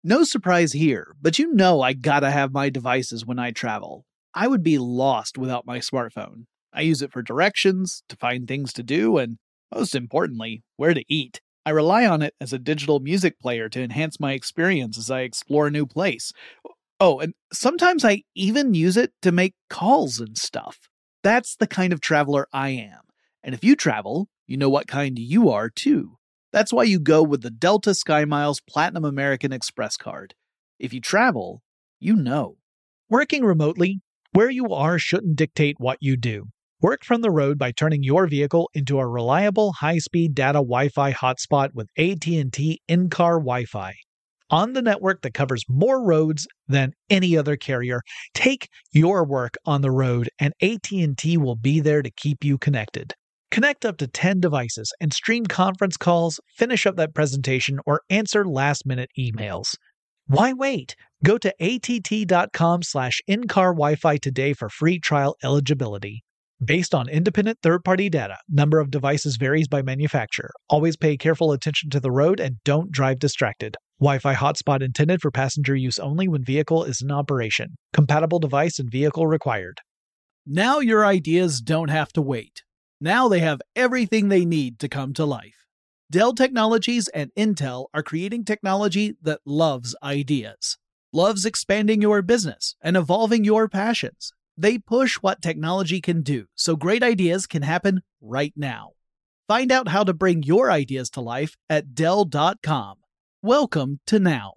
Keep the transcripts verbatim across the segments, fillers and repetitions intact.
No surprise here, but you know I gotta have my devices when I travel. I would be lost without my smartphone. I use it for directions, to find things to do, and most importantly, where to eat. I rely on it as a digital music player to enhance my experience as I explore a new place. Oh, and sometimes I even use it to make calls and stuff. That's the kind of traveler I am. And if you travel, you know what kind you are too. That's why you go with the Delta SkyMiles Platinum American Express card. If you travel, you know. Working remotely, where you are shouldn't dictate what you do. Work from the road by turning your vehicle into a reliable high-speed data Wi-Fi hotspot with A T and T in-car Wi-Fi. On the network that covers more roads than any other carrier, take your work on the road and A T and T will be there to keep you connected. Connect up to ten devices and stream conference calls, finish up that presentation, or answer last-minute emails. Why wait? Go to att.com slash in-car Wi-Fi today for free trial eligibility. Based on independent third-party data, number of devices varies by manufacturer. Always pay careful attention to the road and don't drive distracted. Wi-Fi hotspot intended for passenger use only when vehicle is in operation. Compatible device and vehicle required. Now your ideas don't have to wait. Now they have everything they need to come to life. Dell Technologies and Intel are creating technology that loves ideas, loves expanding your business and evolving your passions. They push what technology can do, so great ideas can happen right now. Find out how to bring your ideas to life at Dell dot com. Welcome to now.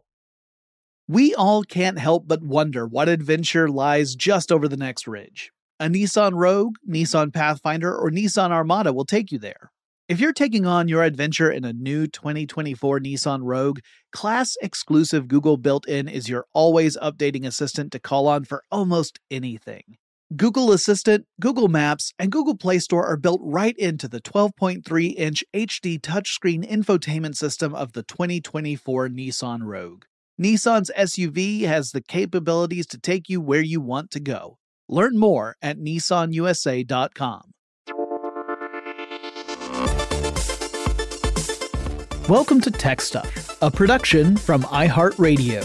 We all can't help but wonder what adventure lies just over the next ridge. A Nissan Rogue, Nissan Pathfinder, or Nissan Armada will take you there. If you're taking on your adventure in a new twenty twenty-four Nissan Rogue, class-exclusive Google built-in is your always updating assistant to call on for almost anything. Google Assistant, Google Maps, and Google Play Store are built right into the twelve point three inch H D touchscreen infotainment system of the twenty twenty-four Nissan Rogue. Nissan's S U V has the capabilities to take you where you want to go. Learn more at Nissan U S A dot com. Welcome to Tech Stuff, a production from iHeartRadio.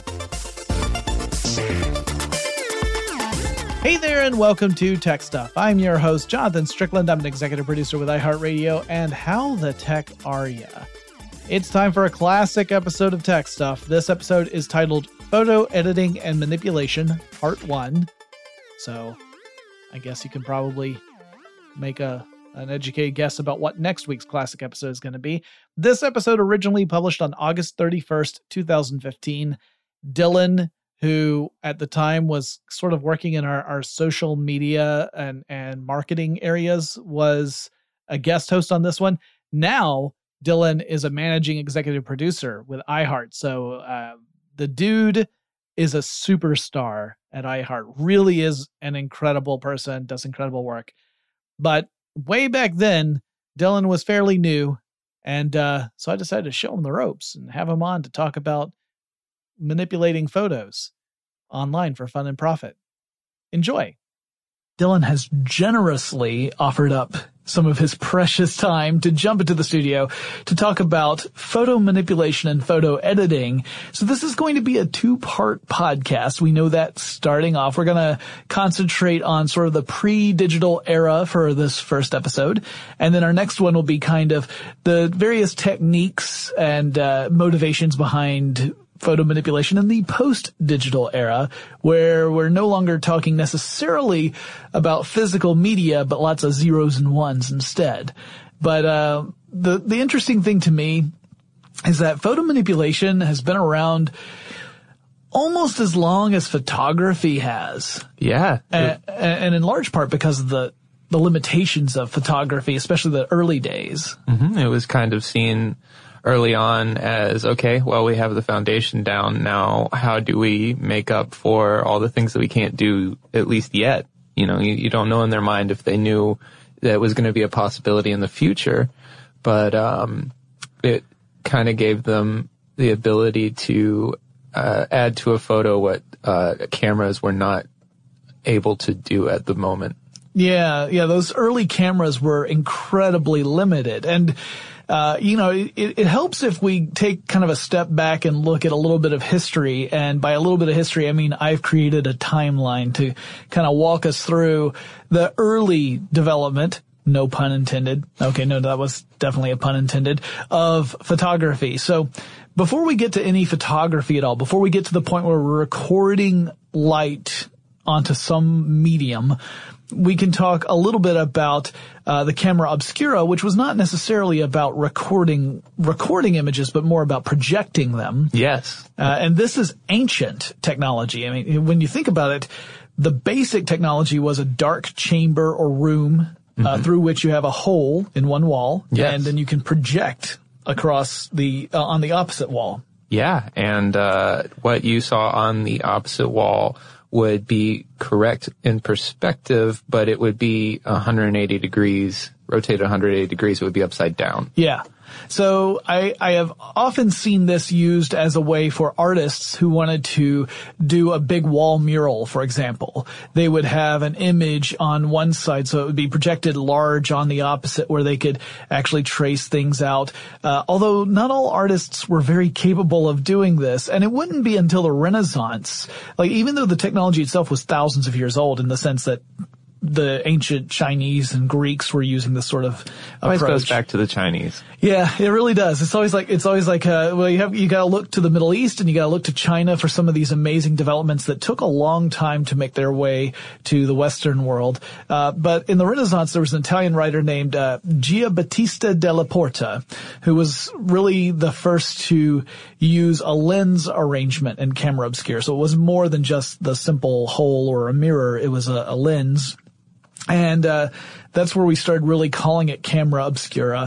Hey there, and welcome to Tech Stuff. I'm your host, Jonathan Strickland. I'm an executive producer with iHeartRadio, and how the tech are ya? It's time for a classic episode of Tech Stuff. This episode is titled Photo Editing and Manipulation, Part one. So I guess you can probably make a an educated guess about what next week's classic episode is going to be. This episode originally published on August thirty-first, twenty fifteen. Dylan, who at the time was sort of working in our, our social media and, and marketing areas, was a guest host on this one. Now, Dylan is a managing executive producer with iHeart. So uh, the dude is a superstar at iHeart, really is an incredible person, does incredible work. But way back then, Dylan was fairly new, and uh, so I decided to show him the ropes and have him on to talk about manipulating photos online for fun and profit. Enjoy. Dylan has generously offered up some of his precious time to jump into the studio to talk about photo manipulation and photo editing. So this is going to be a two-part podcast. We know that starting off. We're going to concentrate on sort of the pre-digital era for this first episode. And then our next one will be kind of the various techniques and uh, motivations behind photo manipulation in the post-digital era, where we're no longer talking necessarily about physical media, but lots of zeros and ones instead. But uh, the the interesting thing to me is that photo manipulation has been around almost as long as photography has. Yeah. And, and in large part because of the, the limitations of photography, especially the early days. Mm-hmm. It was kind of seen early on as, okay, well, we have the foundation down now. How do we make up for all the things that we can't do, at least yet? You know, you, you don't know in their mind if they knew that it was going to be a possibility in the future, but um, it kind of gave them the ability to uh, add to a photo what uh, cameras were not able to do at the moment. Yeah, yeah, those early cameras were incredibly limited. And uh, you know, it, it helps if we take kind of a step back and look at a little bit of history. And by a little bit of history, I mean I've created a timeline to kind of walk us through the early development, no pun intended. Okay, no, that was definitely a pun intended, of photography. So before we get to any photography at all, before we get to the point where we're recording light onto some medium, we can talk a little bit about uh, the camera obscura, which was not necessarily about recording recording images, but more about projecting them. Yes. Uh, and this is ancient technology. I mean, when you think about it, the basic technology was a dark chamber or room uh, mm-hmm. through which you have a hole in one wall, yes. and then you can project across the uh, on the opposite wall. Yeah, and uh what you saw on the opposite wall would be correct in perspective, but it would be one hundred eighty degrees, rotate one hundred eighty degrees, it would be upside down. Yeah. So I, I have often seen this used as a way for artists who wanted to do a big wall mural, for example. They would have an image on one side, so it would be projected large on the opposite where they could actually trace things out. Uh, although not all artists were very capable of doing this, and it wouldn't be until the Renaissance, like even though the technology itself was thousands of years old in the sense that the ancient Chinese and Greeks were using this sort of approach. Always goes back to the Chinese. Yeah, it really does. It's always like, it's always like, uh, well, you have, you gotta look to the Middle East and you gotta look to China for some of these amazing developments that took a long time to make their way to the Western world. Uh, but in the Renaissance, there was an Italian writer named, uh, Giambattista della Porta, who was really the first to use a lens arrangement in camera obscura. So it was more than just the simple hole or a mirror. It was a, a lens. And, uh, that's where we started really calling it camera obscura.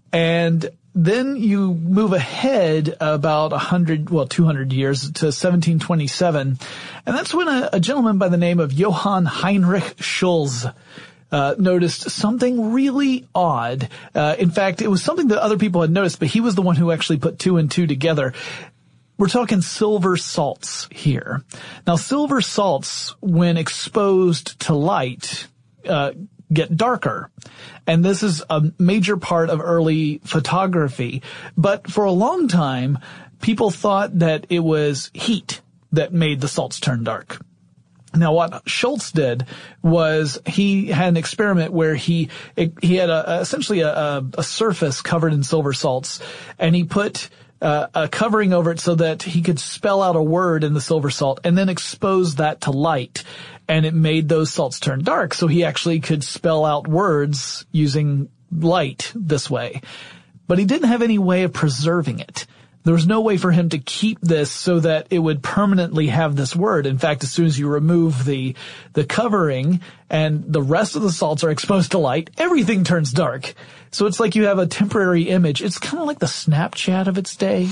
And then you move ahead about a hundred, well, two hundred years to seventeen twenty-seven. And that's when a, a gentleman by the name of Johann Heinrich Schulze, uh, noticed something really odd. Uh, in fact, it was something that other people had noticed, but he was the one who actually put two and two together. We're talking silver salts here. Now, silver salts, when exposed to light, Uh, get darker. And this is a major part of early photography. But for a long time, people thought that it was heat that made the salts turn dark. Now, what Schulze did was he had an experiment where he he had a, essentially a, a surface covered in silver salts, and he put uh, a covering over it so that he could spell out a word in the silver salt and then expose that to light. And it made those salts turn dark, so he actually could spell out words using light this way. But he didn't have any way of preserving it. There was no way for him to keep this so that it would permanently have this word. In fact, as soon as you remove the the covering and the rest of the salts are exposed to light, everything turns dark. So it's like you have a temporary image. It's kind of like the Snapchat of its day.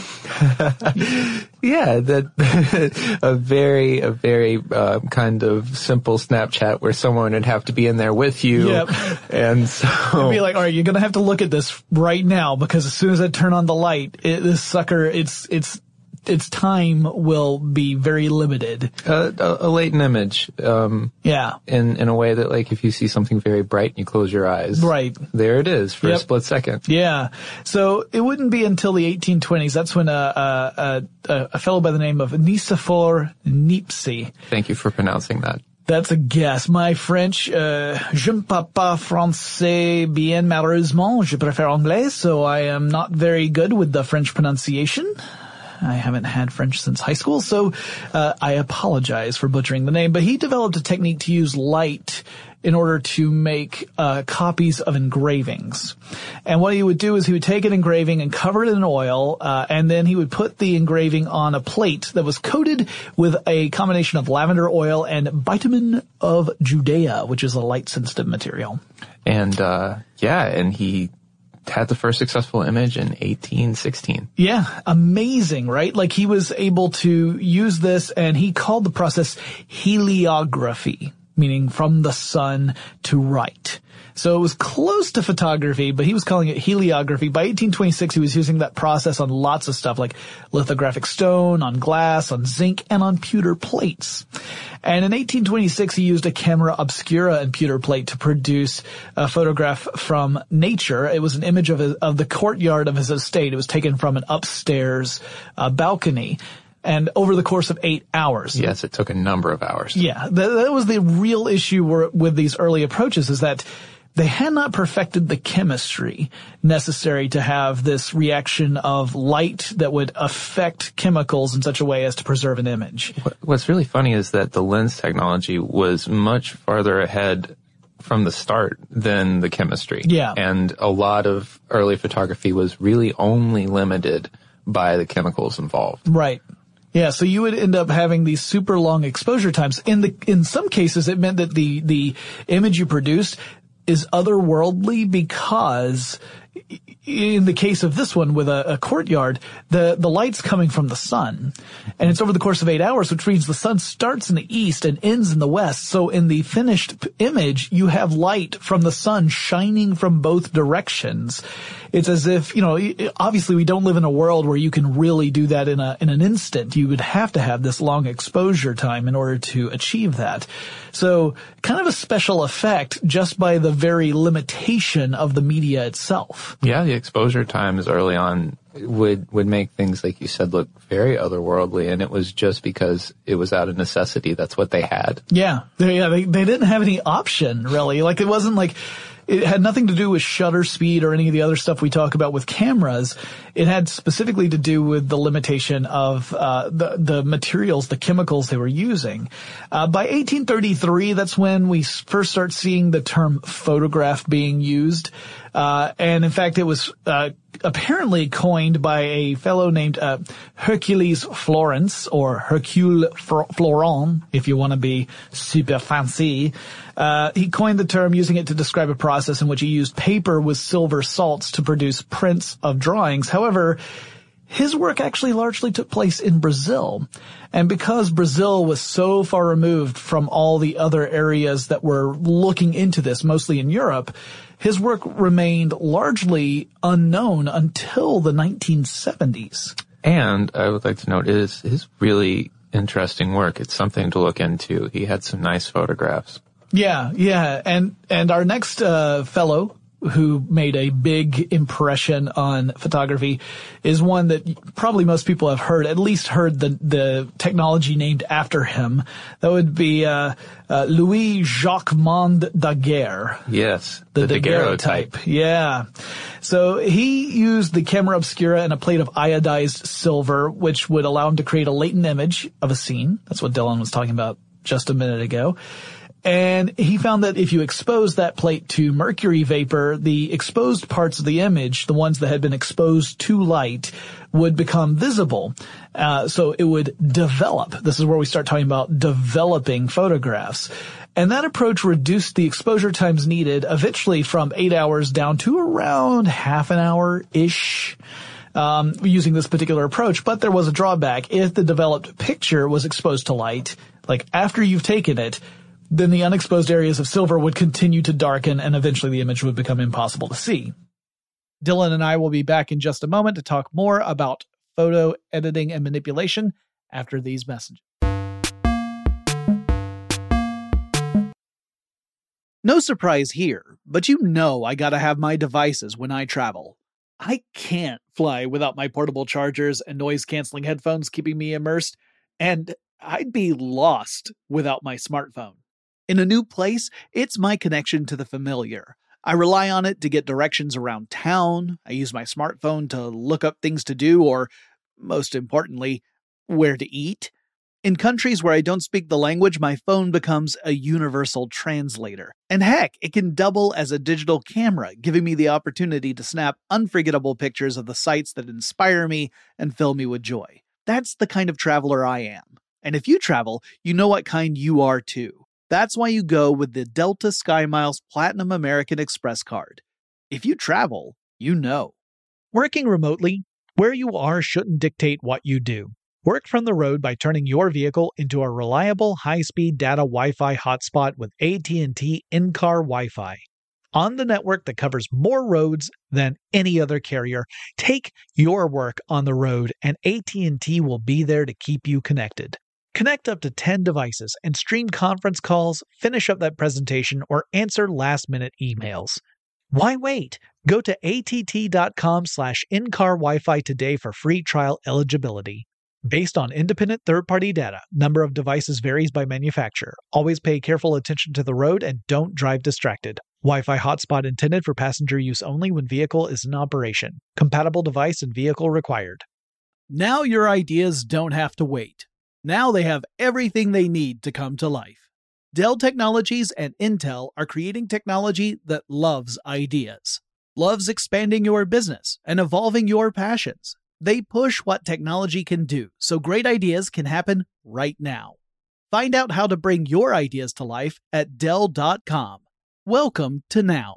Yeah, that a very, a very uh, kind of simple Snapchat where someone would have to be in there with you. Yep. And so it'd be like, all right, you're gonna have to look at this right now because as soon as I turn on the light, it, this sucker, it's it's its time will be very limited. Uh, a, a latent image. Um, yeah. In, in a way that, like, if you see something very bright and you close your eyes. Right. There it is for yep. a split second. Yeah. So it wouldn't be until the eighteen twenties. That's when a, a, a fellow by the name of Nicephore Niepce. Thank you for pronouncing that. That's a guess. My French, uh, je ne parle pas français bien malheureusement. Je préfère anglais, so I am not very good with the French pronunciation. I haven't had French since high school, so uh, I apologize for butchering the name. But he developed a technique to use light in order to make uh, copies of engravings. And what he would do is he would take an engraving and cover it in oil, uh, and then he would put the engraving on a plate that was coated with a combination of lavender oil and bitumen of Judea, which is a light-sensitive material. And, uh, yeah, and he had the first successful image in eighteen sixteen. Yeah, amazing, right? Like he was able to use this, and he called the process heliography. meaning from the sun to right. So it was close to photography, but he was calling it heliography. By eighteen twenty-six, he was using that process on lots of stuff like lithographic stone, on glass, on zinc, and on pewter plates. And in eighteen twenty-six, he used a camera obscura and pewter plate to produce a photograph from nature. It was an image of, his, of the courtyard of his estate. It was taken from an upstairs uh, balcony. And over the course of eight hours. Yes, it took a number of hours. Yeah, that, that was the real issue were, with these early approaches, is that they had not perfected the chemistry necessary to have this reaction of light that would affect chemicals in such a way as to preserve an image. What's really funny is that the lens technology was much farther ahead from the start than the chemistry. Yeah. And a lot of early photography was really only limited by the chemicals involved. Right. Yeah, so you would end up having these super long exposure times. In the in some cases, it meant that the the image you produced is otherworldly because, in the case of this one with a, a courtyard, the the light's coming from the sun, and it's over the course of eight hours, which means the sun starts in the east and ends in the west. So in the finished p- image, you have light from the sun shining from both directions. It's as if, you know, obviously we don't live in a world where you can really do that in a in an instant. You would have to have this long exposure time in order to achieve that. So kind of a special effect just by the very limitation of the media itself. Yeah, the exposure times early on would would make things, like you said, look very otherworldly, and it was just because it was out of necessity. That's what they had. Yeah, they, yeah, they they didn't have any option really. Like it wasn't like. It had nothing to do with shutter speed or any of the other stuff we talk about with cameras. It had specifically to do with the limitation of uh the the materials, the chemicals they were using. Uh by eighteen thirty-three, that's when we first start seeing the term photograph being used. Uh and in fact, it was uh apparently coined by a fellow named uh Hercules Florence, or Hercule Florent, if you want to be super fancy. Uh, he coined the term, using it to describe a process in which he used paper with silver salts to produce prints of drawings. However, his work actually largely took place in Brazil. And because Brazil was so far removed from all the other areas that were looking into this, mostly in Europe, his work remained largely unknown until the nineteen seventies. And I would like to note, it is his really interesting work. It's something to look into. He had some nice photographs. Yeah, yeah. And, and our next, uh, fellow who made a big impression on photography is one that probably most people have heard, at least heard the, the technology named after him. That would be, uh, uh Louis-Jacques-Monde Daguerre. Yes. The, the daguerreotype. daguerreotype. Yeah. So he used the camera obscura and a plate of iodized silver, which would allow him to create a latent image of a scene. That's what Dylan was talking about just a minute ago. And he found that if you expose that plate to mercury vapor, the exposed parts of the image, the ones that had been exposed to light, would become visible. Uh, so it would develop. This is where we start talking about developing photographs. And that approach reduced the exposure times needed eventually from eight hours down to around half an hour-ish. Um, using this particular approach, but there was a drawback. If the developed picture was exposed to light, like after you've taken it, then the unexposed areas of silver would continue to darken and eventually the image would become impossible to see. Dylan and I will be back in just a moment to talk more about photo editing and manipulation after these messages. No surprise here, but you know I gotta have my devices when I travel. I can't fly without my portable chargers and noise-canceling headphones keeping me immersed, and I'd be lost without my smartphone. In a new place, it's my connection to the familiar. I rely on it to get directions around town. I use my smartphone to look up things to do, or, most importantly, where to eat. In countries where I don't speak the language, my phone becomes a universal translator. And heck, it can double as a digital camera, giving me the opportunity to snap unforgettable pictures of the sights that inspire me and fill me with joy. That's the kind of traveler I am. And if you travel, you know what kind you are too. That's why you go with the Delta SkyMiles Platinum American Express card. If you travel, you know. Working remotely, where you are shouldn't dictate what you do. Work from the road by turning your vehicle into a reliable high-speed data Wi-Fi hotspot with A T and T in-car Wi-Fi. On the network that covers more roads than any other carrier, take your work on the road and A T and T will be there to keep you connected. Connect up to ten devices and stream conference calls, finish up that presentation, or answer last-minute emails. Why wait? Go to att.com slash in-car Wi-Fi today for free trial eligibility. Based on independent third-party data, number of devices varies by manufacturer. Always pay careful attention to the road and don't drive distracted. Wi-Fi hotspot intended for passenger use only when vehicle is in operation. Compatible device and vehicle required. Now your ideas don't have to wait. Now they have everything they need to come to life. Dell Technologies and Intel are creating technology that loves ideas, loves expanding your business and evolving your passions. They push what technology can do, so great ideas can happen right now. Find out how to bring your ideas to life at Dell dot com. Welcome to Now.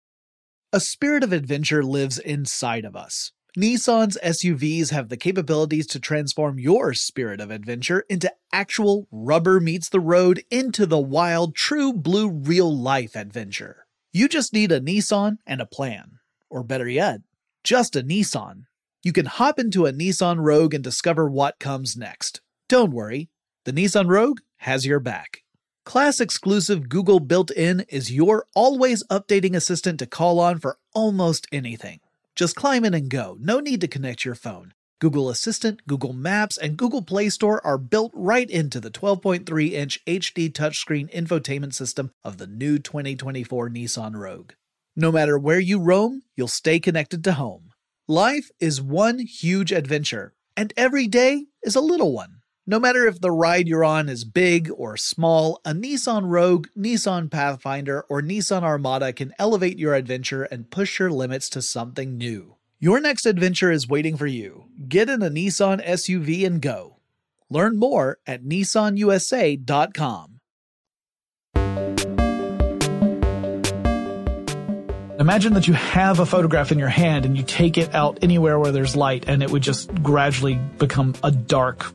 A spirit of adventure lives inside of us. Nissan's S U Vs have the capabilities to transform your spirit of adventure into actual rubber meets the road, into the wild, true blue real-life adventure. You just need a Nissan and a plan. Or better yet, just a Nissan. You can hop into a Nissan Rogue and discover what comes next. Don't worry, the Nissan Rogue has your back. Class-exclusive Google built-in is your always updating assistant to call on for almost anything. Just climb in and go, no need to connect your phone. Google Assistant, Google Maps, and Google Play Store are built right into the twelve point three inch H D touchscreen infotainment system of the new twenty twenty-four Nissan Rogue. No matter where you roam, you'll stay connected to home. Life is one huge adventure, and every day is a little one. No matter if the ride you're on is big or small, a Nissan Rogue, Nissan Pathfinder, or Nissan Armada can elevate your adventure and push your limits to something new. Your next adventure is waiting for you. Get in a Nissan S U V and go. Learn more at Nissan U S A dot com. Imagine that you have a photograph in your hand and you take it out anywhere where there's light and it would just gradually become a dark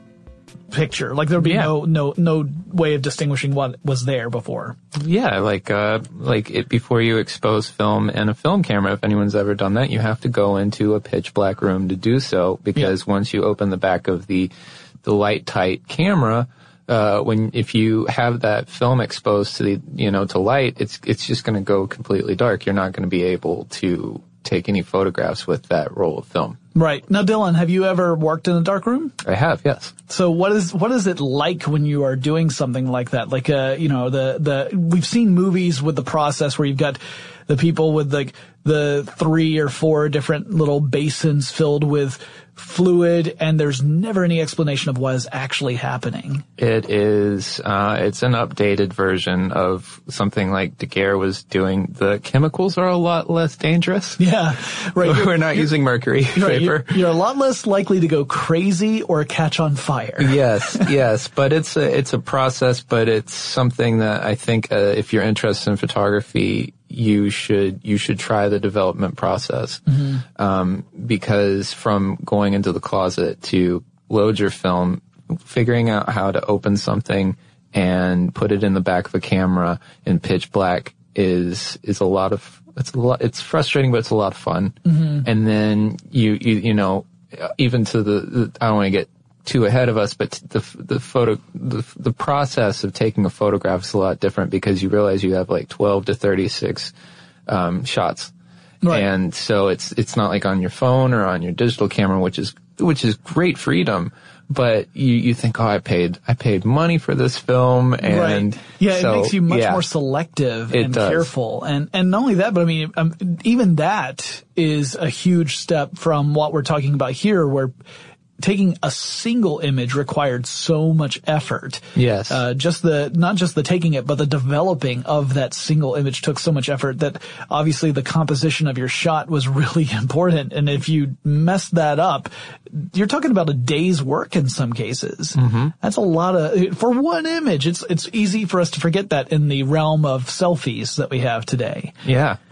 picture. Like there'd be yeah. no no no way of distinguishing what was there before. Yeah, like uh like it before you expose film and a film camera, if anyone's ever done that, you have to go into a pitch black room to do so, because yeah. once you open the back of the the light tight camera, Uh, when, if you have that film exposed to the, you know, to light, it's, it's just going to go completely dark. You're not going to be able to take any photographs with that roll of film. Right. Now, Dylan, have you ever worked in a dark room? I have, yes. So what is, what is it like when you are doing something like that? Like, uh, you know, the, the, we've seen movies with the process where you've got the people with like the three or four different little basins filled with fluid, and there's never any explanation of what is actually happening. It is, uh, it's an updated version of something like Daguerre was doing. The chemicals are a lot less dangerous. Yeah, right. We're not using mercury right, vapor. You're, you're a lot less likely to go crazy or catch on fire. Yes, yes, but it's a, it's a process, but it's something that I think, uh, if you're interested in photography, you should, you should try the development process. Mm-hmm. Um, because from going into the closet to load your film, figuring out how to open something and put it in the back of a camera in pitch black is, is a lot of, it's a lot, it's frustrating, but it's a lot of fun. Mm-hmm. And then you, you, you know, even to the, the I don't want to get too ahead of us, but the the photo the the process of taking a photograph is a lot different, because you realize you have like twelve to thirty-six um shots. Right. And so it's it's not like on your phone or on your digital camera, which is which is great freedom, but you you think, oh, I paid I paid money for this film, and right. yeah, so, it makes you much yeah, more selective and does. careful, and and not only that, but I mean, um, even that is a huge step from what we're talking about here, where taking a single image required so much effort. Yes. Uh, just the, not just the taking it, but the developing of that single image took so much effort that obviously the composition of your shot was really important. And if you mess that up, you're talking about a day's work in some cases. Mm-hmm. That's a lot of, for one image. It's, it's easy for us to forget that in the realm of selfies that we have today. Yeah.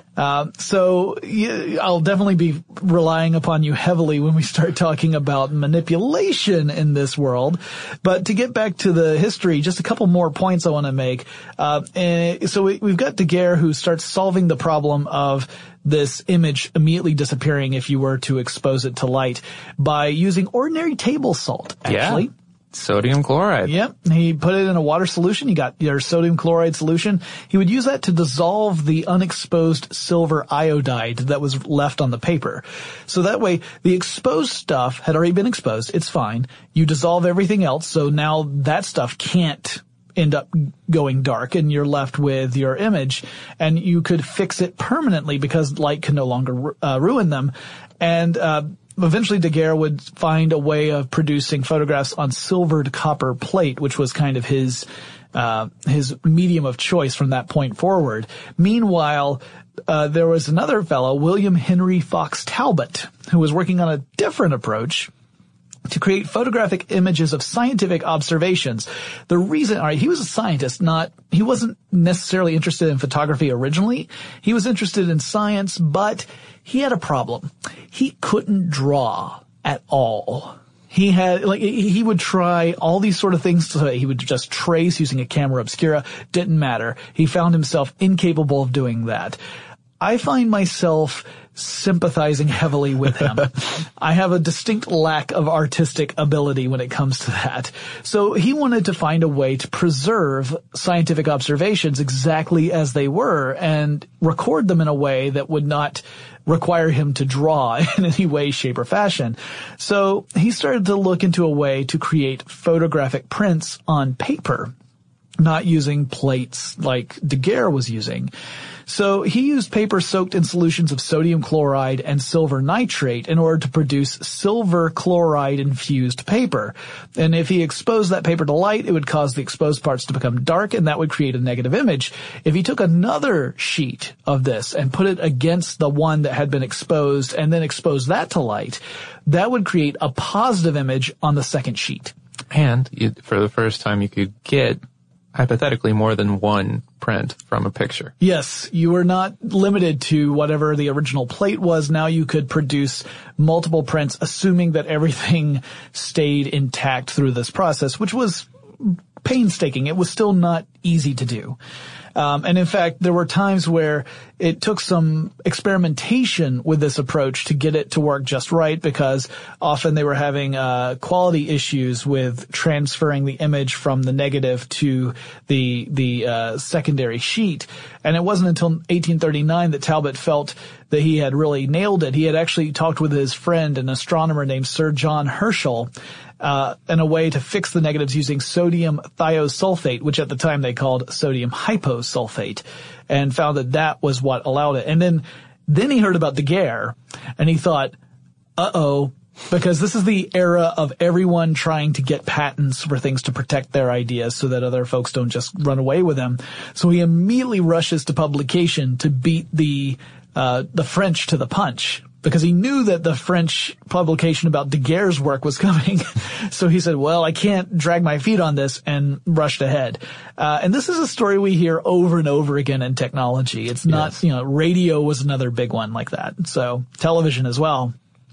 Uh, so yeah, I'll definitely be relying upon you heavily when we start talking about manipulation in this world. But to get back to the history, just a couple more points I want to make. Uh, and so we, we've got Daguerre who starts solving the problem of this image immediately disappearing if you were to expose it to light by using ordinary table salt, actually. Yeah. Sodium chloride. Yep. He put it in a water solution. You got your sodium chloride solution. He would use that to dissolve the unexposed silver iodide that was left on the paper. So that way, the exposed stuff had already been exposed. It's fine. You dissolve everything else. So now that stuff can't end up going dark and you're left with your image, and you could fix it permanently because light can no longer uh, ruin them. And, uh, eventually Daguerre would find a way of producing photographs on silvered copper plate, which was kind of his, uh, his medium of choice from that point forward. Meanwhile, uh, there was another fellow, William Henry Fox Talbot, who was working on a different approach to create photographic images of scientific observations. The reason, all right, he was a scientist, not, he wasn't necessarily interested in photography originally. He was interested in science, but he had a problem. He couldn't draw at all. He had, like, he would try all these sort of things. So he would just trace using a camera obscura. Didn't matter. He found himself incapable of doing that. I find myself sympathizing heavily with him. I have a distinct lack of artistic ability when it comes to that. So he wanted to find a way to preserve scientific observations exactly as they were and record them in a way that would not require him to draw in any way, shape, or fashion. So he started to look into a way to create photographic prints on paper, not using plates like Daguerre was using. So he used paper soaked in solutions of sodium chloride and silver nitrate in order to produce silver chloride infused paper. And if he exposed that paper to light, it would cause the exposed parts to become dark, and that would create a negative image. If he took another sheet of this and put it against the one that had been exposed and then exposed that to light, that would create a positive image on the second sheet. And you, for the first time, you could get hypothetically more than one print from a picture. Yes, you were not limited to whatever the original plate was. Now you could produce multiple prints, assuming that everything stayed intact through this process, which was painstaking. It was still not easy to do. Um, and in fact, there were times where it took some experimentation with this approach to get it to work just right, because often they were having uh quality issues with transferring the image from the negative to the the uh secondary sheet. And it wasn't until eighteen thirty-nine that Talbot felt that he had really nailed it. He had actually talked with his friend, an astronomer named Sir John Herschel, Uh, in a way to fix the negatives using sodium thiosulfate, which at the time they called sodium hyposulfate, and found that that was what allowed it. And then, then he heard about Daguerre, and he thought, uh-oh, because this is the era of everyone trying to get patents for things to protect their ideas so that other folks don't just run away with them. So he immediately rushes to publication to beat the, uh, the French to the punch, because he knew that the French publication about Daguerre's work was coming. So he said, well, I can't drag my feet on this, and rushed ahead. Uh, and this is a story we hear over and over again in technology. It's not, yes. you know, radio was another big one like that. So television as well.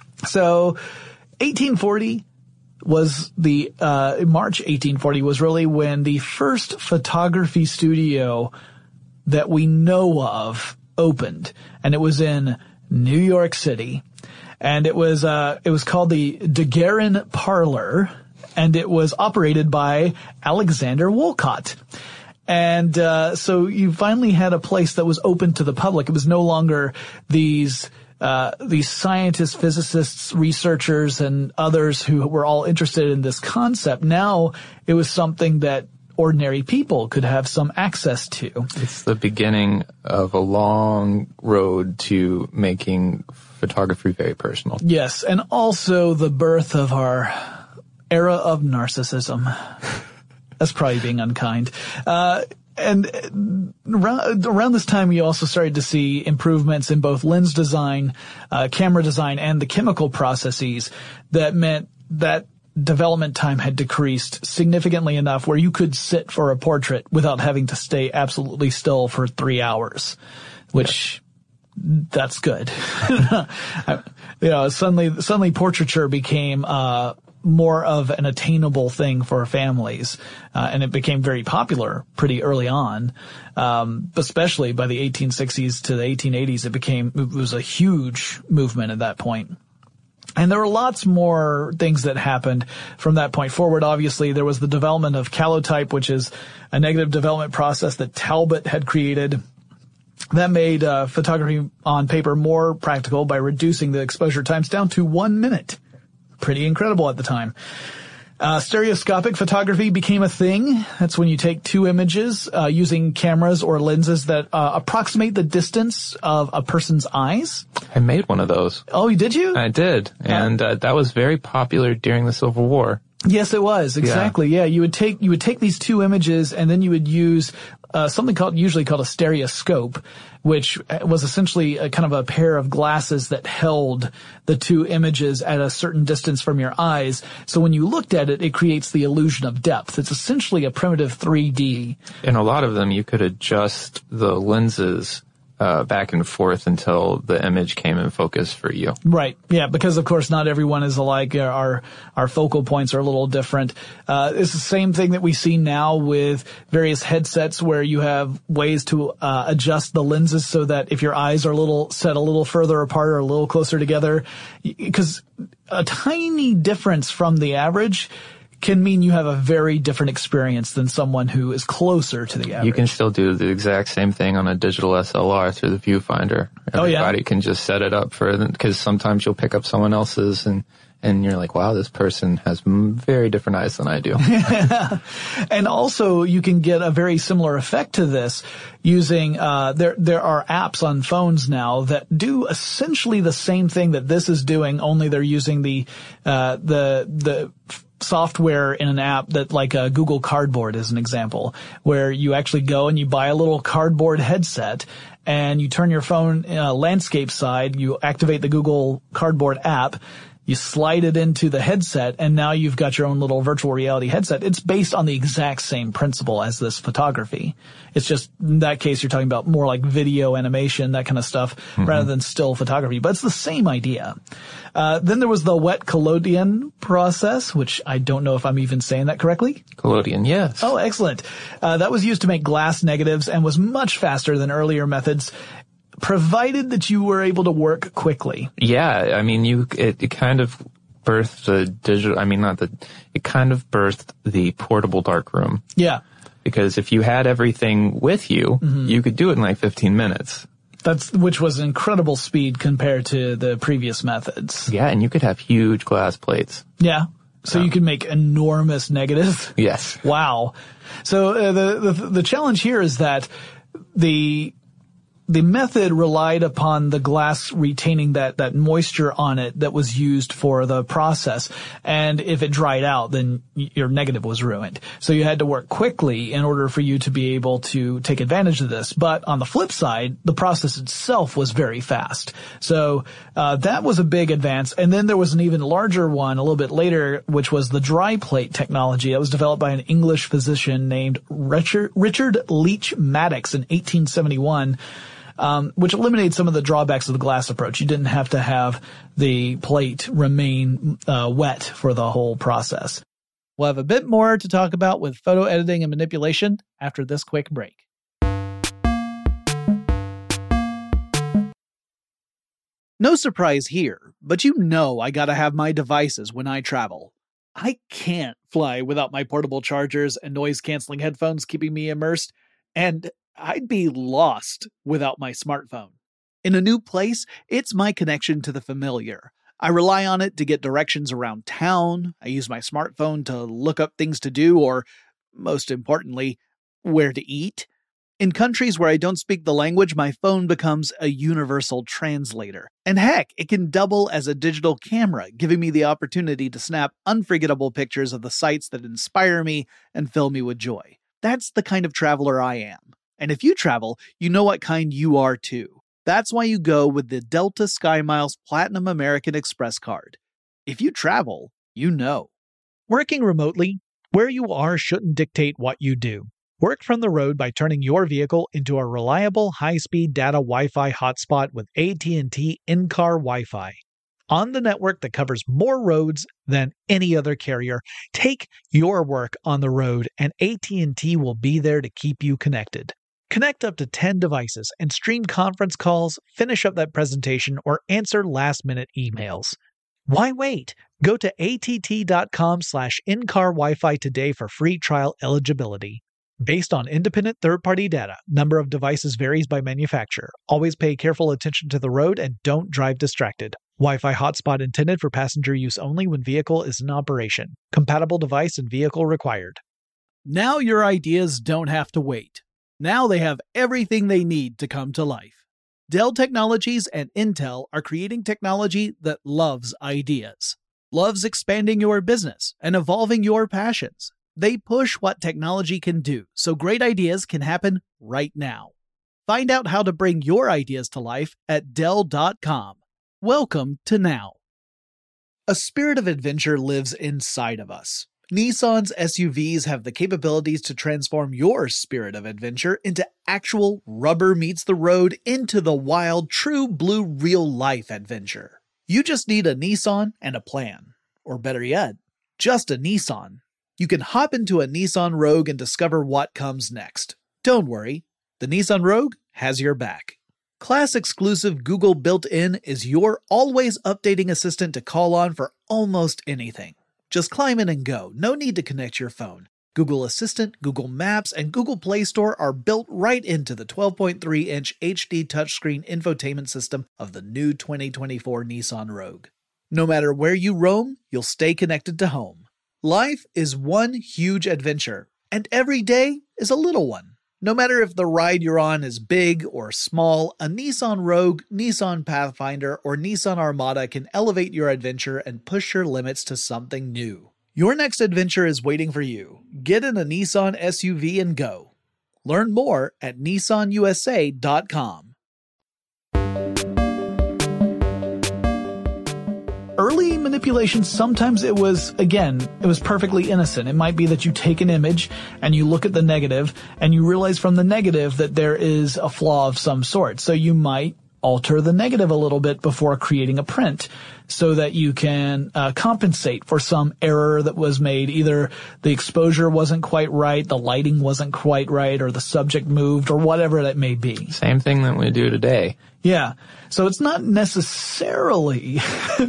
So eighteen forty was the, uh, March eighteen forty was really when the first photography studio that we know of opened. And it was in New York City, and it was uh it was called the Daguerrean Parlor, and it was operated by Alexander Woollcott. And uh so you finally had a place that was open to the public. It was no longer these uh these scientists, physicists, researchers, and others who were all interested in this concept. Now it was something that ordinary people could have some access to. It's the beginning of a long road to making photography very personal. Yes, and also the birth of our era of narcissism. That's probably being unkind. Uh, and around, around this time, we also started to see improvements in both lens design, uh, camera design, and the chemical processes that meant that development time had decreased significantly enough where you could sit for a portrait without having to stay absolutely still for three hours, which that's good. You know, suddenly, suddenly portraiture became, uh, more of an attainable thing for families. Uh, and it became very popular pretty early on. Um, especially by the eighteen sixties to the eighteen eighties, it became, it was a huge movement at that point. And there were lots more things that happened from that point forward. Obviously, there was the development of calotype, which is a negative development process that Talbot had created. That made uh, photography on paper more practical by reducing the exposure times down to one minute. Pretty incredible at the time. Uh, stereoscopic photography became a thing. That's when you take two images uh, using cameras or lenses that uh, approximate the distance of a person's eyes. I made one of those. Oh, did you? I did. And uh, that was very popular during the Civil War. Yes, it was. Exactly. Yeah. yeah. You would take, you would take these two images and then you would use, uh, something called, usually called a stereoscope, which was essentially a kind of a pair of glasses that held the two images at a certain distance from your eyes. So when you looked at it, it creates the illusion of depth. It's essentially a primitive three D. In a lot of them, you could adjust the lenses Uh, back and forth until the image came in focus for you. Right. Yeah. Because of course not everyone is alike. Our, our focal points are a little different. Uh, it's the same thing that we see now with various headsets where you have ways to, uh, adjust the lenses so that if your eyes are a little set a little further apart or a little closer together, because a tiny difference from the average can mean you have a very different experience than someone who is closer to the average. You can still do the exact same thing on a digital S L R through the viewfinder. Everybody oh, yeah? can just set it up for, because sometimes you'll pick up someone else's and, and you're like, wow, this person has very different eyes than I do. And also you can get a very similar effect to this using, uh, there, there are apps on phones now that do essentially the same thing that this is doing, only they're using the, uh, the, the, software in an app that like uh, Google Cardboard is an example, where you actually go and you buy a little cardboard headset and you turn your phone uh, landscape side, you activate the Google Cardboard app, you slide it into the headset, and now you've got your own little virtual reality headset. It's based on the exact same principle as this photography. It's just, in that case, you're talking about more like video animation, that kind of stuff, mm-hmm. rather than still photography. But it's the same idea. Uh, then there was the wet collodion process, which I don't know if I'm even saying that correctly. Collodion, yes. Oh, excellent. Uh, that was used to make glass negatives and was much faster than earlier methods, provided that you were able to work quickly. Yeah, I mean, you it, it kind of birthed the digital, I mean, not the, it kind of birthed the portable darkroom. Yeah. Because if you had everything with you, mm-hmm. you could do it in like fifteen minutes. That's, which was incredible speed compared to the previous methods. Yeah, and you could have huge glass plates. Yeah. So um, you can make enormous negatives. Yes. Wow. So uh, the, the the challenge here is that the the method relied upon the glass retaining that, that moisture on it that was used for the process. And if it dried out, then your negative was ruined. So you had to work quickly in order for you to be able to take advantage of this. But on the flip side, the process itself was very fast. So, uh, that was a big advance. And then there was an even larger one a little bit later, which was the dry plate technology. That was developed by an English physician named Richard, Richard Leach Maddox in eighteen seventy-one. Um, which eliminated some of the drawbacks of the glass approach. You didn't have to have the plate remain uh, wet for the whole process. We'll have a bit more to talk about with photo editing and manipulation after this quick break. No surprise here, but you know I gotta have my devices when I travel. I can't fly without my portable chargers and noise-canceling headphones keeping me immersed, and I'd be lost without my smartphone. In a new place, it's my connection to the familiar. I rely on it to get directions around town. I use my smartphone to look up things to do, or, most importantly, where to eat. In countries where I don't speak the language, my phone becomes a universal translator. And heck, it can double as a digital camera, giving me the opportunity to snap unforgettable pictures of the sights that inspire me and fill me with joy. That's the kind of traveler I am. And if you travel, you know what kind you are too. That's why you go with the Delta SkyMiles Platinum American Express card. If you travel, you know. Working remotely, where you are shouldn't dictate what you do. Work from the road by turning your vehicle into a reliable high-speed data Wi-Fi hotspot with A T and T in-car Wi-Fi. On the network that covers more roads than any other carrier, take your work on the road and A T and T will be there to keep you connected. Connect up to ten devices and stream conference calls, finish up that presentation, or answer last-minute emails. Why wait? Go to att.com slash in-car Wi-Fi today for free trial eligibility. Based on independent third-party data, number of devices varies by manufacturer. Always pay careful attention to the road and don't drive distracted. Wi-Fi hotspot intended for passenger use only when vehicle is in operation. Compatible device and vehicle required. Now your ideas don't have to wait. Now they have everything they need to come to life. Dell Technologies and Intel are creating technology that loves ideas, loves expanding your business and evolving your passions. They push what technology can do, so great ideas can happen right now. Find out how to bring your ideas to life at Dell dot com. Welcome to Now. A spirit of adventure lives inside of us. Nissan's S U Vs have the capabilities to transform your spirit of adventure into actual rubber meets the road into the wild, true blue real-life adventure. You just need a Nissan and a plan. Or better yet, just a Nissan. You can hop into a Nissan Rogue and discover what comes next. Don't worry, the Nissan Rogue has your back. Class-exclusive Google built-in is your always updating assistant to call on for almost anything. Just climb in and go, no need to connect your phone. Google Assistant, Google Maps, and Google Play Store are built right into the twelve point three inch H D touchscreen infotainment system of the new twenty twenty-four Nissan Rogue. No matter where you roam, you'll stay connected to home. Life is one huge adventure, and every day is a little one. No matter if the ride you're on is big or small, a Nissan Rogue, Nissan Pathfinder, or Nissan Armada can elevate your adventure and push your limits to something new. Your next adventure is waiting for you. Get in a Nissan S U V and go. Learn more at Nissan U S A dot com. Early manipulation, sometimes it was, again, it was perfectly innocent. It might be that you take an image and you look at the negative and you realize from the negative that there is a flaw of some sort. So you might alter the negative a little bit before creating a print so that you can uh, compensate for some error that was made. Either the exposure wasn't quite right, the lighting wasn't quite right, or the subject moved, or whatever that may be. Same thing that we do today. Yeah. So it's not necessarily a,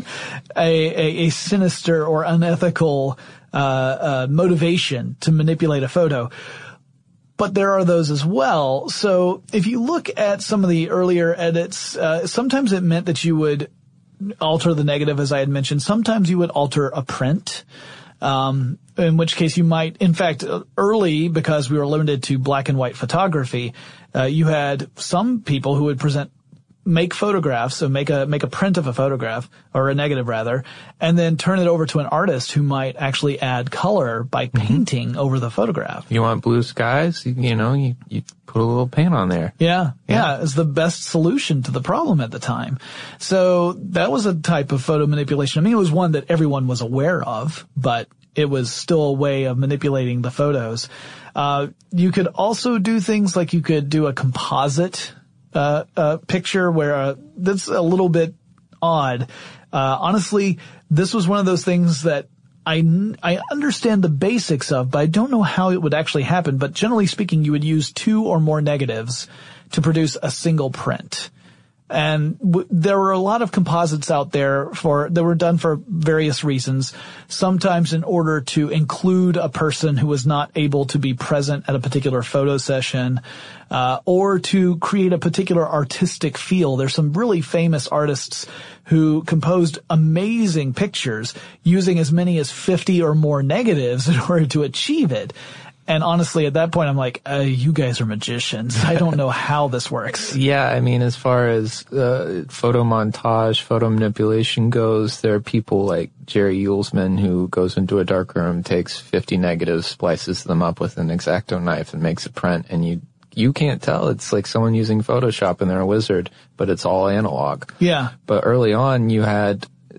a, a sinister or unethical uh, uh, motivation to manipulate a photo. But there are those as well. So if you look at some of the earlier edits, uh, sometimes it meant that you would alter the negative, as I had mentioned. Sometimes you would alter a print, um, in which case you might, in fact, early, because we were limited to black and white photography, uh, you had some people who would present make photographs, so make a make a print of a photograph, or a negative rather, and then turn it over to an artist who might actually add color by painting mm-hmm. over the photograph. You want blue skies? You, you know, you, you put a little paint on there. Yeah, yeah, yeah, it's the best solution to the problem at the time. So that was a type of photo manipulation. I mean, it was one that everyone was aware of, but it was still a way of manipulating the photos. Uh, you could also do things like you could do a composite Uh, uh, picture where, uh, that's a little bit odd. Uh, honestly, this was one of those things that I, I understand the basics of, but I don't know how it would actually happen. But generally speaking, you would use two or more negatives to produce a single print. And w- there were a lot of composites out there for, that were done for various reasons. Sometimes in order to include a person who was not able to be present at a particular photo session, uh, or to create a particular artistic feel. There's some really famous artists who composed amazing pictures using as many as fifty or more negatives in order to achieve it. And honestly, at that point, I'm like, uh, you guys are magicians. I don't know how this works. Yeah, I mean, as far as uh, photo montage, photo manipulation goes, there are people like Jerry Uelsman who goes into a dark room, takes fifty negatives, splices them up with an X-Acto knife, and makes a print. And you you can't tell. It's like someone using Photoshop and they're a wizard, but it's all analog. Yeah. But early on, you had...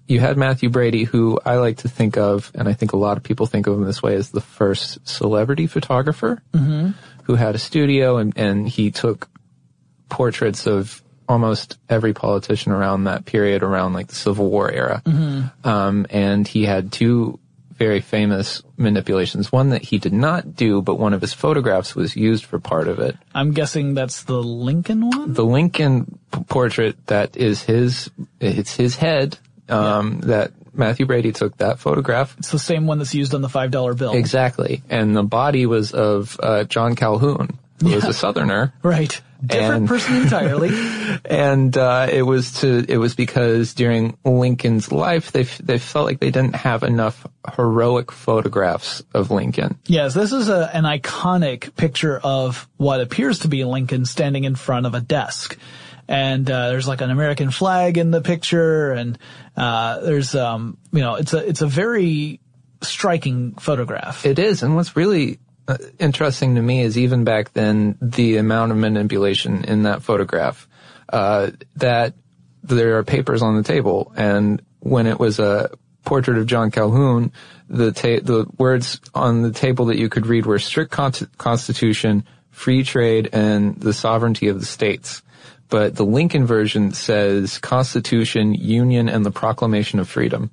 you had Matthew Brady, who I like to think of, and I think a lot of people think of him this way, as the first celebrity photographer mm-hmm. who had a studio, and, and he took portraits of almost every politician around that period, around like the Civil War era. Mm-hmm. Um, and he had two very famous manipulations. One that he did not do, but one of his photographs was used for part of it. I'm guessing that's the Lincoln one? The Lincoln p- portrait that is his, it's his head, um, yeah. that Matthew Brady took that photograph. It's the same one that's used on the five dollar bill. Exactly. And the body was of, uh, John Calhoun, who yeah. was a Southerner. Right. Different and, person entirely. And, uh, it was to, it was because during Lincoln's life, they, they felt like they didn't have enough heroic photographs of Lincoln. Yes, this is a, an iconic picture of what appears to be Lincoln standing in front of a desk. And, uh, there's like an American flag in the picture, and, uh, there's, um, you know, it's a, it's a very striking photograph. It is. And what's really Uh, interesting to me is even back then, the amount of manipulation in that photograph, uh, that there are papers on the table. And when it was a portrait of John Calhoun, the ta- the words on the table that you could read were strict con- constitution, free trade, and the sovereignty of the states. But the Lincoln version says Constitution, Union, and the Proclamation of Freedom.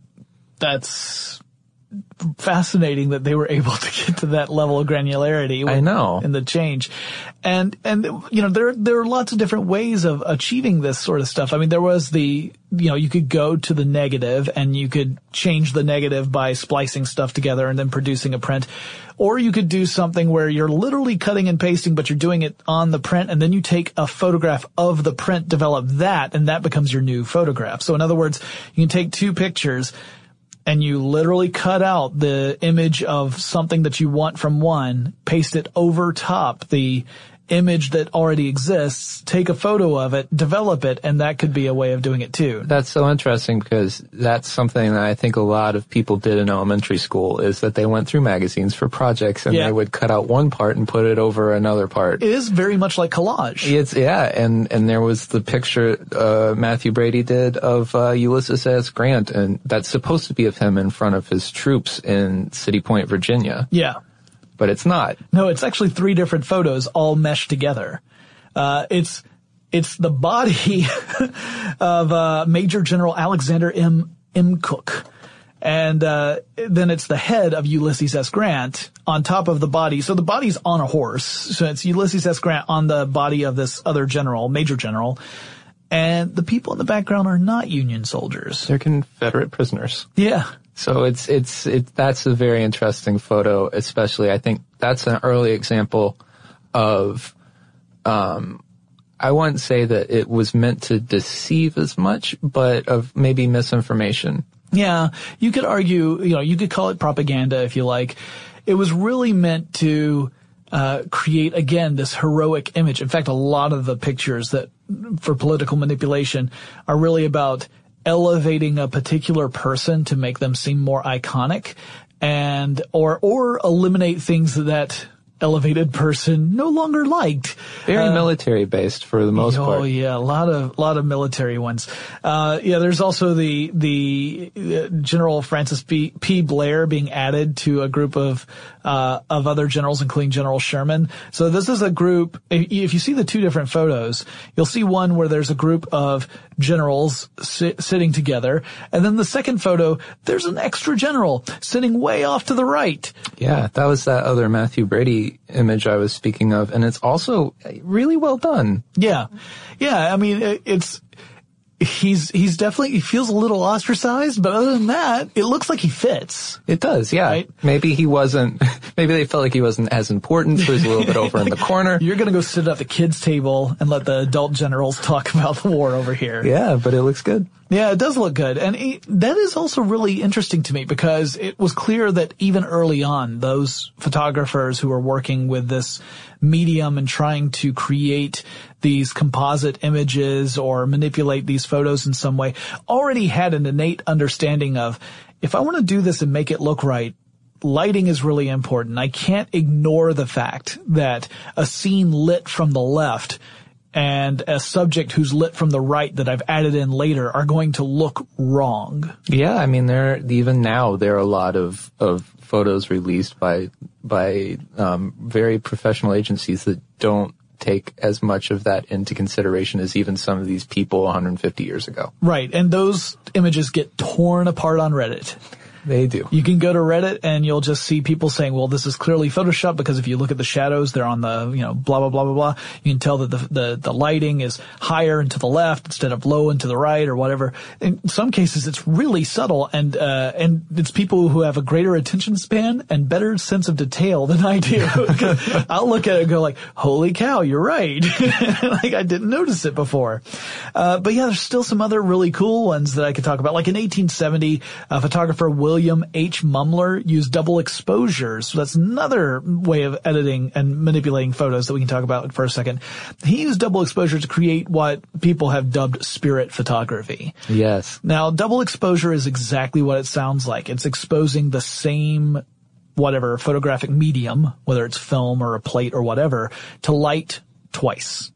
That's fascinating that they were able to get to that level of granularity. I know. In the change. And, and, you know, there, there are lots of different ways of achieving this sort of stuff. I mean, there was the, you know, you could go to the negative and you could change the negative by splicing stuff together and then producing a print. Or you could do something where you're literally cutting and pasting, but you're doing it on the print, and then you take a photograph of the print, develop that, and that becomes your new photograph. So in other words, you can take two pictures and you literally cut out the image of something that you want from one, paste it over top the image that already exists, take a photo of it, develop it, and that could be a way of doing it too. That's so interesting, because that's something that I think a lot of people did in elementary school, is that they went through magazines for projects and yeah. they would cut out one part and put it over another part. It is very much like collage. It's, yeah, and, and there was the picture, uh, Matthew Brady did of, uh, Ulysses S. Grant, and that's supposed to be of him in front of his troops in City Point, Virginia. Yeah. But it's not. No, it's actually three different photos all meshed together. Uh, it's, it's the body of, uh, Major General Alexander M. M. Cook. And, uh, then it's the head of Ulysses S. Grant on top of the body. So the body's on a horse. So it's Ulysses S. Grant on the body of this other general, Major General. And the people in the background are not Union soldiers. They're Confederate prisoners. Yeah. So it's, it's, it, that's a very interesting photo, especially. I think that's an early example of, um, I wouldn't say that it was meant to deceive as much, but of maybe misinformation. Yeah. You could argue, you know, you could call it propaganda if you like. It was really meant to, uh, create, again, this heroic image. In fact, a lot of the pictures that, for political manipulation, are really about elevating a particular person to make them seem more iconic, and or or eliminate things that elevated person no longer liked. Very uh, military based for the most oh, part. Oh yeah, a lot of lot of military ones. Uh yeah, there's also the the uh, General Francis P. P. Blair being added to a group of uh of other generals, including General Sherman. So this is a group. If you see the two different photos, you'll see one where there's a group of generals si- sitting together, and then the second photo, there's an extra general sitting way off to the right. Yeah, that was that other Matthew Brady image I was speaking of, and it's also really well done. Yeah. Yeah, I mean, it, it's, he's, he's definitely, he feels a little ostracized, but other than that, it looks like he fits. It does, yeah. Right? Maybe he wasn't, maybe they felt like he wasn't as important, so he's a little bit over in the corner. You're gonna go sit at the kids' table and let the adult generals talk about the war over here. Yeah, but it looks good. Yeah, it does look good. And it, that is also really interesting to me, because it was clear that even early on, those photographers who were working with this medium and trying to create these composite images or manipulate these photos in some way already had an innate understanding of, if I want to do this and make it look right, lighting is really important. I can't ignore the fact that a scene lit from the left and a subject who's lit from the right that I've added in later are going to look wrong. Yeah, I mean, there even now there are a lot of of photos released by by um, very professional agencies that don't take as much of that into consideration as even some of these people one hundred fifty years ago. Right, and those images get torn apart on Reddit. They do. You can go to Reddit and you'll just see people saying, well, this is clearly Photoshop because if you look at the shadows, they're on the, you know, blah, blah, blah, blah, blah. You can tell that the, the, the lighting is higher and to the left instead of low and to the right or whatever. In some cases, it's really subtle and, uh, and it's people who have a greater attention span and better sense of detail than I do. I'll look at it and go like, holy cow, you're right. Like I didn't notice it before. Uh, but yeah, there's still some other really cool ones that I could talk about. Like in eighteen seventy, a photographer, William William H. Mumler used double exposures. So that's another way of editing and manipulating photos that we can talk about for a second. He used double exposure to create what people have dubbed spirit photography. Yes. Now, double exposure is exactly what it sounds like. It's exposing the same whatever photographic medium, whether it's film or a plate or whatever, to light twice.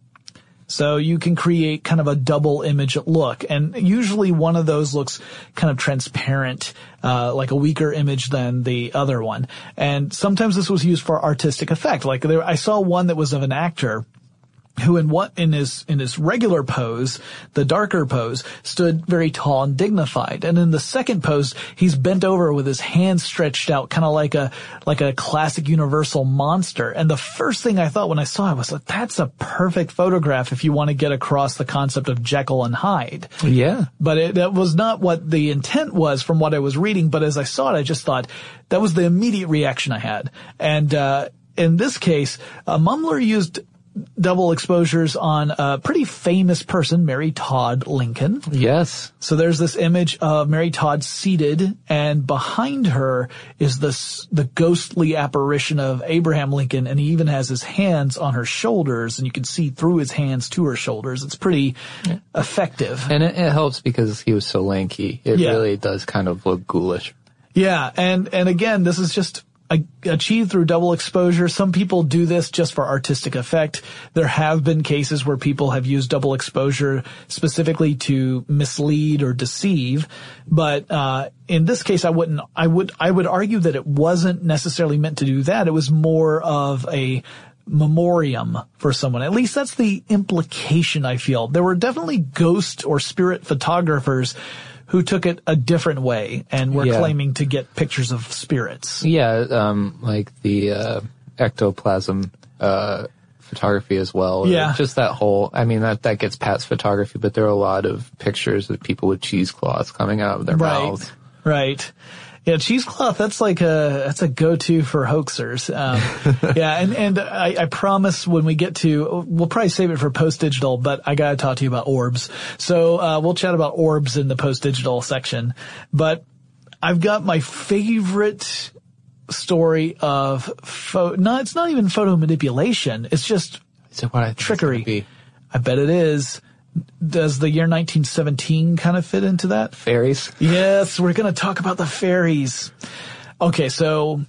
So you can create kind of a double image look. And usually one of those looks kind of transparent, uh, like a weaker image than the other one. And sometimes this was used for artistic effect. Like there, I saw one that was of an actor who in what, in his, in his regular pose, the darker pose, stood very tall and dignified. And in the second pose, he's bent over with his hands stretched out, kind of like a, like a classic Universal monster. And the first thing I thought when I saw it was like, that's a perfect photograph if you want to get across the concept of Jekyll and Hyde. Yeah. But it, that was not what the intent was from what I was reading. But as I saw it, I just thought that was the immediate reaction I had. And, uh, in this case, uh, Mumler used double exposures on a pretty famous person, Mary Todd Lincoln. Yes. So there's this image of Mary Todd seated, and behind her is this, the ghostly apparition of Abraham Lincoln, and he even has his hands on her shoulders, and you can see through his hands to her shoulders. It's pretty yeah. effective. And it, it helps because he was so lanky. It yeah. really does kind of look ghoulish. Yeah, and, and again, this is just achieved through double exposure. Some people do this just for artistic effect. There have been cases where people have used double exposure specifically to mislead or deceive. But, uh, in this case, I wouldn't, I would, I would argue that it wasn't necessarily meant to do that. It was more of a memoriam for someone. At least that's the implication I feel. There were definitely ghost or spirit photographers who took it a different way and were yeah. claiming to get pictures of spirits. Yeah, um, like the uh, ectoplasm uh, photography as well. Yeah. Just that whole, I mean, that, that gets past photography, but there are a lot of pictures of people with cheesecloths coming out of their right. mouths. Right. Yeah, cheesecloth, that's like a, that's a go-to for hoaxers. Um, yeah, and, and I, I promise when we get to, we'll probably save it for post-digital, but I gotta talk to you about orbs. So, uh, we'll chat about orbs in the post-digital section. But I've got my favorite story of photo, no, it's not even photo manipulation. It's just is it what I think trickery. It's gonna be? I bet it is. Does the year nineteen seventeen kind of fit into that? Fairies? Yes, we're going to talk about the fairies. Okay, so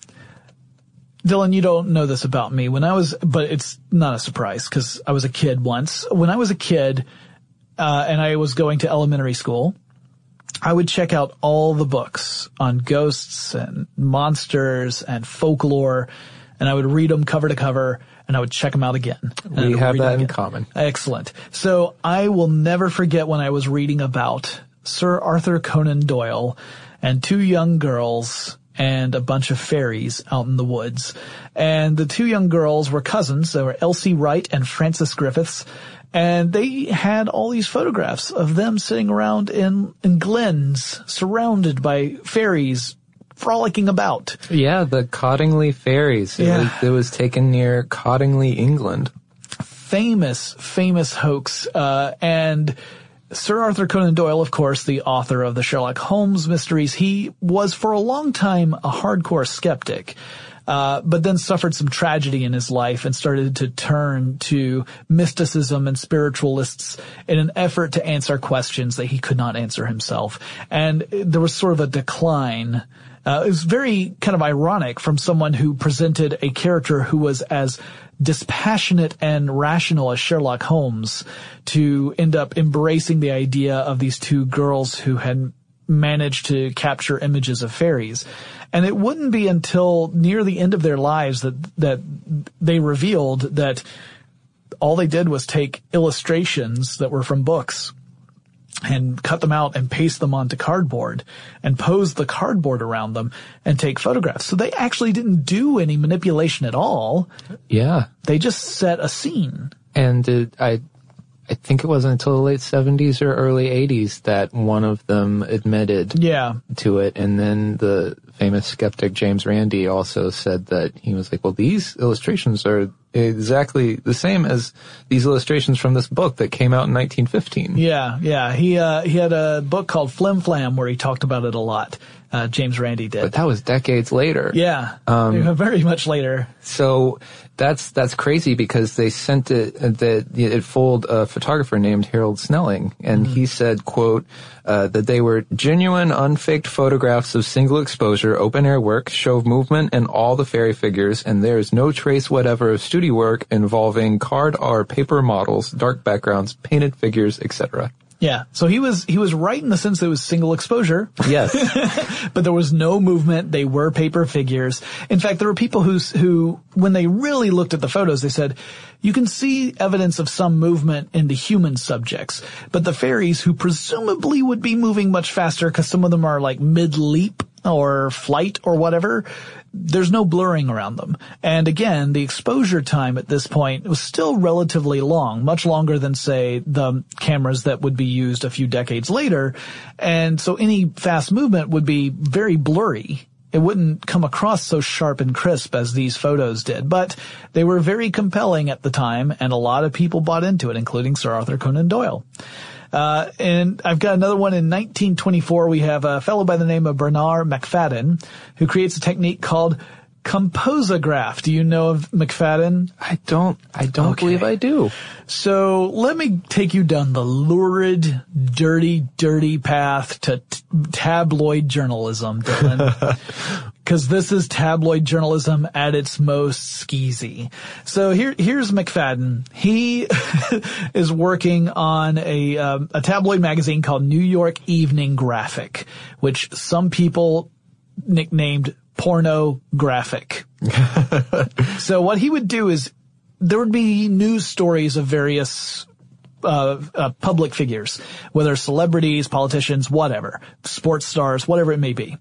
Dylan, you don't know this about me. When I was, but it's not a surprise because I was a kid once. When I was a kid, uh, and I was going to elementary school, I would check out all the books on ghosts and monsters and folklore, and I would read them cover to cover. And I would check them out again. We have that in common. Excellent. So I will never forget when I was reading about Sir Arthur Conan Doyle and two young girls and a bunch of fairies out in the woods. And the two young girls were cousins. They were Elsie Wright and Frances Griffiths. And they had all these photographs of them sitting around in, in glens, surrounded by fairies, frolicking about. Yeah, the Cottingley fairies. It, yeah. was, it was taken near Cottingley, England. Famous, famous hoax. Uh, and Sir Arthur Conan Doyle, of course, the author of the Sherlock Holmes mysteries, he was for a long time a hardcore skeptic. Uh, but then suffered some tragedy in his life and started to turn to mysticism and spiritualists in an effort to answer questions that he could not answer himself. And there was sort of a decline Uh, it was very kind of ironic from someone who presented a character who was as dispassionate and rational as Sherlock Holmes to end up embracing the idea of these two girls who had managed to capture images of fairies. And it wouldn't be until near the end of their lives that, that they revealed that all they did was take illustrations that were from books and cut them out and paste them onto cardboard and pose the cardboard around them and take photographs. So they actually didn't do any manipulation at all. Yeah. They just set a scene. And it, I, I think it wasn't until the late seventies or early eighties that one of them admitted yeah. to it. And then the famous skeptic James Randi also said that he was like, well, these illustrations are exactly the same as these illustrations from this book that came out in nineteen fifteen. Yeah, yeah. He uh, he had a book called Flim Flam where he talked about it a lot. Uh, James Randi did. But that was decades later. Yeah, um, very much later. So that's that's crazy because they sent it that it fooled a photographer named Harold Snelling, and mm-hmm. he said, "quote uh, that they were genuine, unfaked photographs of single exposure, open air work, show of movement, and all the fairy figures, and there is no trace whatever of studio work involving card or paper models, dark backgrounds, painted figures, et cetera" Yeah, so he was he was right in the sense that it was single exposure. Yes. But there was no movement. They were paper figures. In fact, there were people who, who, when they really looked at the photos, they said, you can see evidence of some movement in the human subjects. But the fairies, who presumably would be moving much faster because some of them are like mid-leap or flight or whatever, there's no blurring around them. And again, the exposure time at this point was still relatively long, much longer than, say, the cameras that would be used a few decades later. And so any fast movement would be very blurry. It wouldn't come across so sharp and crisp as these photos did. But they were very compelling at the time, and a lot of people bought into it, including Sir Arthur Conan Doyle. Uh, and I've got another one in nineteen twenty-four. We have a fellow by the name of Bernard McFadden who creates a technique called composograph. Do you know of McFadden? I don't, I don't okay. believe I do. So let me take you down the lurid, dirty, dirty path to t- tabloid journalism, Dylan. Because this is tabloid journalism at its most skeezy. So here, here's McFadden. He is working on a, um, a tabloid magazine called New York Evening Graphic, which some people nicknamed Pornographic. So what he would do is there would be news stories of various uh, uh public figures, whether celebrities, politicians, whatever, sports stars, whatever it may be.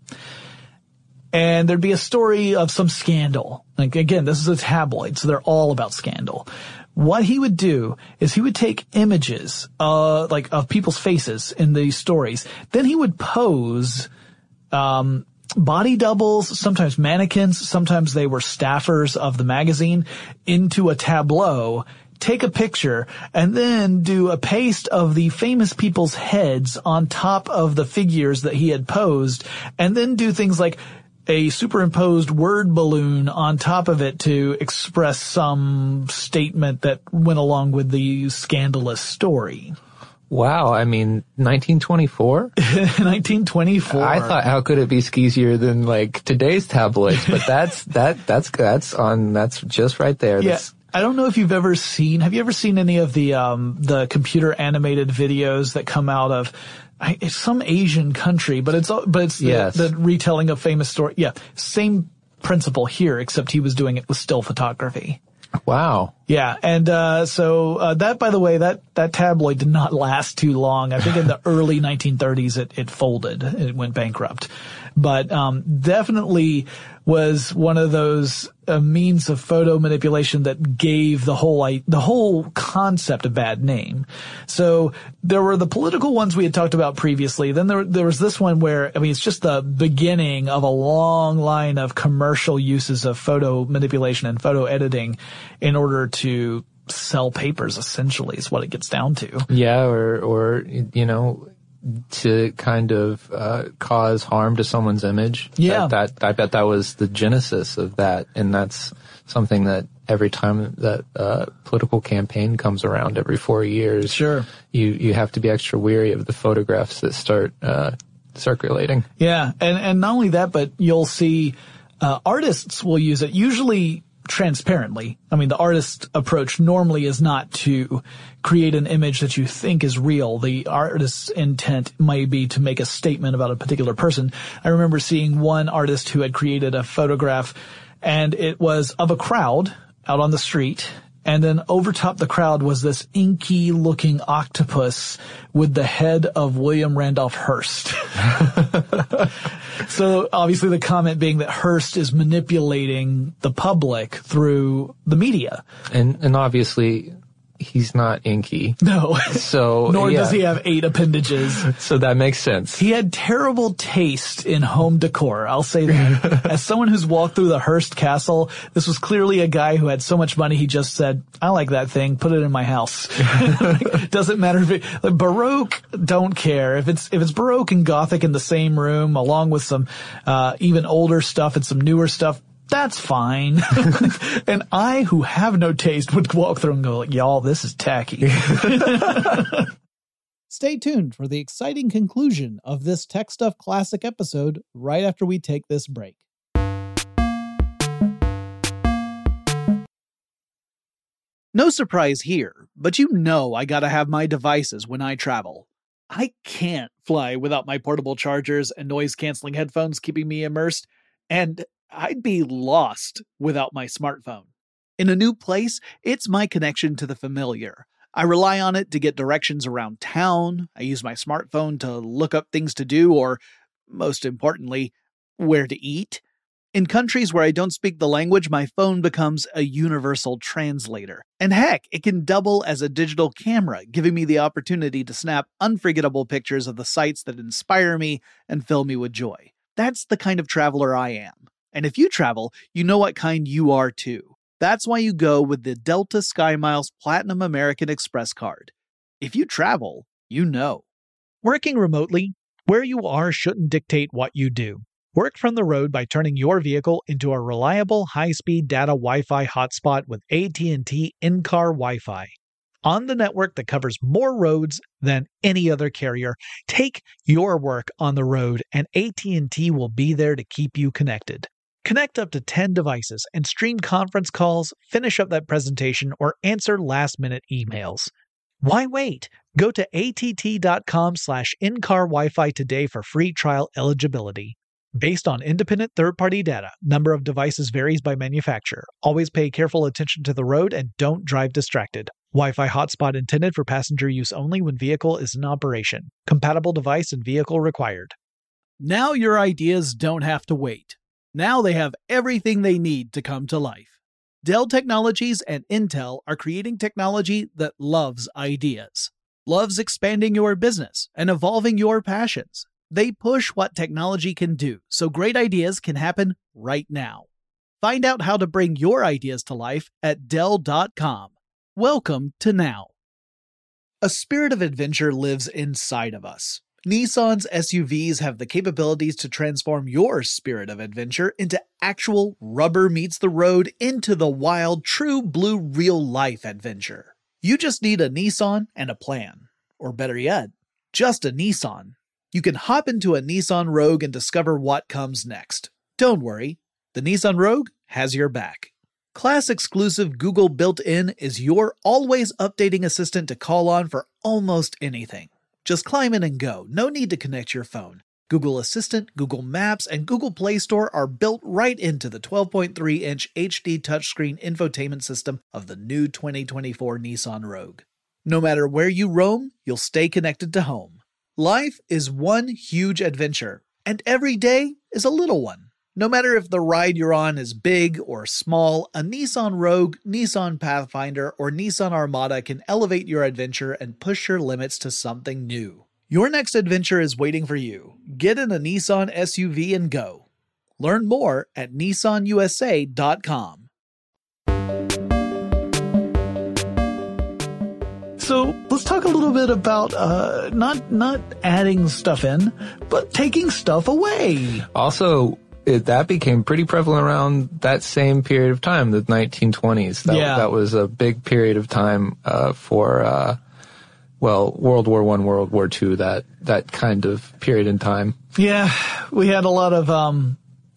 And there'd be a story of some scandal. Like, again, this is a tabloid, so they're all about scandal. What he would do is he would take images, uh, like of people's faces in these stories. Then he would pose, um, body doubles, sometimes mannequins, sometimes they were staffers of the magazine, into a tableau, take a picture, and then do a paste of the famous people's heads on top of the figures that he had posed, and then do things like a superimposed word balloon on top of it to express some statement that went along with the scandalous story. Wow, I mean, nineteen twenty-four? nineteen twenty-four. I thought, how could it be skeezier than like today's tabloids? But that's, that, that's, that's on, that's just right there. Yeah. That's, I don't know if you've ever seen, have you ever seen any of the, um, the computer animated videos that come out of, I, it's some Asian country, but it's, but it's the, yes. the retelling of famous story. Yeah. Same principle here, except he was doing it with still photography. Wow. Yeah, and uh so uh that, by the way, that that tabloid did not last too long. I think in the early nineteen thirties it it folded. It went bankrupt. But um definitely was one of those uh, means of photo manipulation that gave the whole I, the whole concept a bad name. So there were the political ones we had talked about previously. Then there there was this one where, I mean, it's just the beginning of a long line of commercial uses of photo manipulation and photo editing in order to sell papers, essentially, is what it gets down to. Yeah, or or you know, to kind of uh cause harm to someone's image. Yeah. That, that I bet that was the genesis of that, and that's something that every time that uh political campaign comes around every four years, sure, you you have to be extra weary of the photographs that start uh circulating. Yeah, and and not only that, but you'll see uh, artists will use it usually transparently. I mean, the artist approach normally is not to create an image that you think is real. The artist's intent may be to make a statement about a particular person. I remember seeing one artist who had created a photograph, and it was of a crowd out on the street, and then over top the crowd was this inky looking octopus with the head of William Randolph Hearst. So obviously the comment being that Hearst is manipulating the public through the media. And and obviously he's not inky. No. So Nor yeah. does he have eight appendages. So that makes sense. He had terrible taste in home decor. I'll say that. As someone who's walked through the Hearst Castle, this was clearly a guy who had so much money he just said, I like that thing, put it in my house. Doesn't matter if it, like, Baroque, don't care. If it's, if it's Baroque and Gothic in the same room, along with some, uh, even older stuff and some newer stuff, that's fine. And I, who have no taste, would walk through and go, like, y'all, this is tacky. Stay tuned for the exciting conclusion of this Tech Stuff Classic episode right after we take this break. No surprise here, but you know I gotta have my devices when I travel. I can't fly without my portable chargers and noise-canceling headphones keeping me immersed, and I'd be lost without my smartphone. In a new place, it's my connection to the familiar. I rely on it to get directions around town. I use my smartphone to look up things to do, or, most importantly, where to eat. In countries where I don't speak the language, my phone becomes a universal translator. And heck, it can double as a digital camera, giving me the opportunity to snap unforgettable pictures of the sights that inspire me and fill me with joy. That's the kind of traveler I am. And if you travel, you know what kind you are too. That's why you go with the Delta SkyMiles Platinum American Express card. If you travel, you know. Working remotely, where you are shouldn't dictate what you do. Work from the road by turning your vehicle into a reliable high-speed data Wi-Fi hotspot with A T and T in-car Wi-Fi. On the network that covers more roads than any other carrier, take your work on the road and A T and T will be there to keep you connected. Connect up to ten devices and stream conference calls, finish up that presentation, or answer last-minute emails. Why wait? Go to att.com slash in-car Wi-Fi today for free trial eligibility. Based on independent third-party data, number of devices varies by manufacturer. Always pay careful attention to the road and don't drive distracted. Wi-Fi hotspot intended for passenger use only when vehicle is in operation. Compatible device and vehicle required. Now your ideas don't have to wait. Now they have everything they need to come to life. Dell Technologies and Intel are creating technology that loves ideas, loves expanding your business and evolving your passions. They push what technology can do, so great ideas can happen right now. Find out how to bring your ideas to life at Dell dot com. Welcome to now. A spirit of adventure lives inside of us. Nissan's S U Vs have the capabilities to transform your spirit of adventure into actual rubber meets the road into the wild, true blue real-life adventure. You just need a Nissan and a plan. Or better yet, just a Nissan. You can hop into a Nissan Rogue and discover what comes next. Don't worry, the Nissan Rogue has your back. Class-exclusive Google built-in is your always updating assistant to call on for almost anything. Just climb in and go. No need to connect your phone. Google Assistant, Google Maps, and Google Play Store are built right into the twelve point three inch H D touchscreen infotainment system of the new twenty twenty-four Nissan Rogue. No matter where you roam, you'll stay connected to home. Life is one huge adventure, and every day is a little one. No matter if the ride you're on is big or small, a Nissan Rogue, Nissan Pathfinder, or Nissan Armada can elevate your adventure and push your limits to something new. Your next adventure is waiting for you. Get in a Nissan S U V and go. Learn more at Nissan U S A dot com. So let's talk a little bit about uh, not not adding stuff in, but taking stuff away. Also, it, that became pretty prevalent around that same period of time, the nineteen twenties. That, yeah. that was a big period of time uh, for uh, well, World War One, World War Two, that, that kind of period in time. Yeah, we had a lot of, um,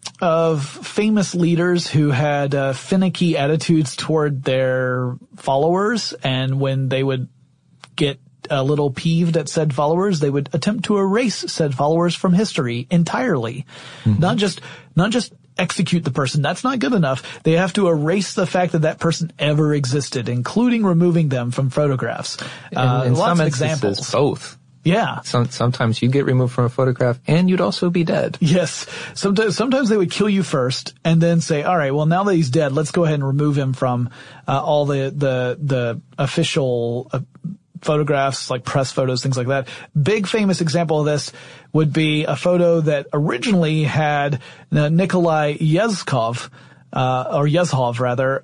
of famous leaders who had, uh, finicky attitudes toward their followers, and when they would get a little peeved at said followers, they would attempt to erase said followers from history entirely. Mm-hmm. Not just, not just execute the person. That's not good enough. They have to erase the fact that that person ever existed, including removing them from photographs. In, uh, in lots some of instances, examples. both. Yeah. Some, sometimes you get removed from a photograph and you'd also be dead. Yes. Sometimes, sometimes they would kill you first and then say, all right, well, now that he's dead, let's go ahead and remove him from, uh, all the, the, the official, uh, photographs, like press photos, things like that. Big famous example of this would be a photo that originally had uh, Nikolai Yezhov, uh, or Yezhov rather,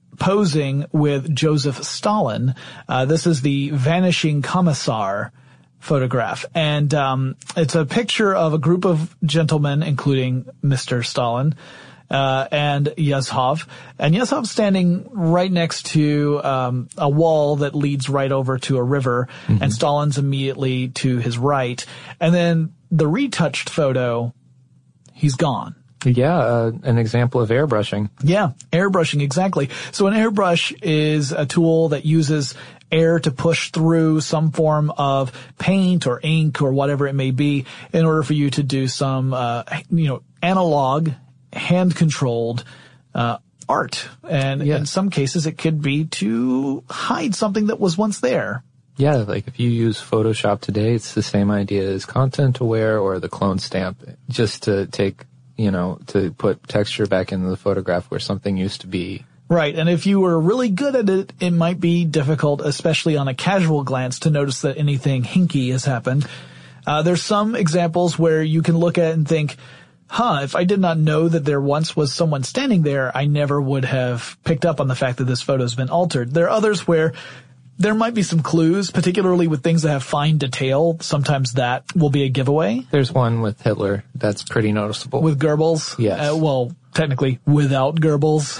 posing with Joseph Stalin. Uh, this is the Vanishing Commissar photograph. And, um, it's a picture of a group of gentlemen, including Mister Stalin, Uh, and Yezhov. And Yezhov's standing right next to, um, a wall that leads right over to a river, mm-hmm. and Stalin's immediately to his right. And then the retouched photo, he's gone. Yeah, uh, an example of airbrushing. Yeah, airbrushing, exactly. So an airbrush is a tool that uses air to push through some form of paint or ink or whatever it may be in order for you to do some, uh, you know, analog, hand-controlled uh art. And yeah. in some cases it could be to hide something that was once there. Yeah, like if you use Photoshop today, it's the same idea as Content Aware or the clone stamp, just to take, you know, to put texture back into the photograph where something used to be. Right, and if you were really good at it, it might be difficult, especially on a casual glance, to notice that anything hinky has happened. Uh there's some examples where you can look at it and think, huh, if I did not know that there once was someone standing there, I never would have picked up on the fact that this photo has been altered. There are others where there might be some clues, particularly with things that have fine detail. Sometimes that will be a giveaway. There's one with Hitler that's pretty noticeable. With Goebbels? Yes. Uh, well, technically, without Goebbels.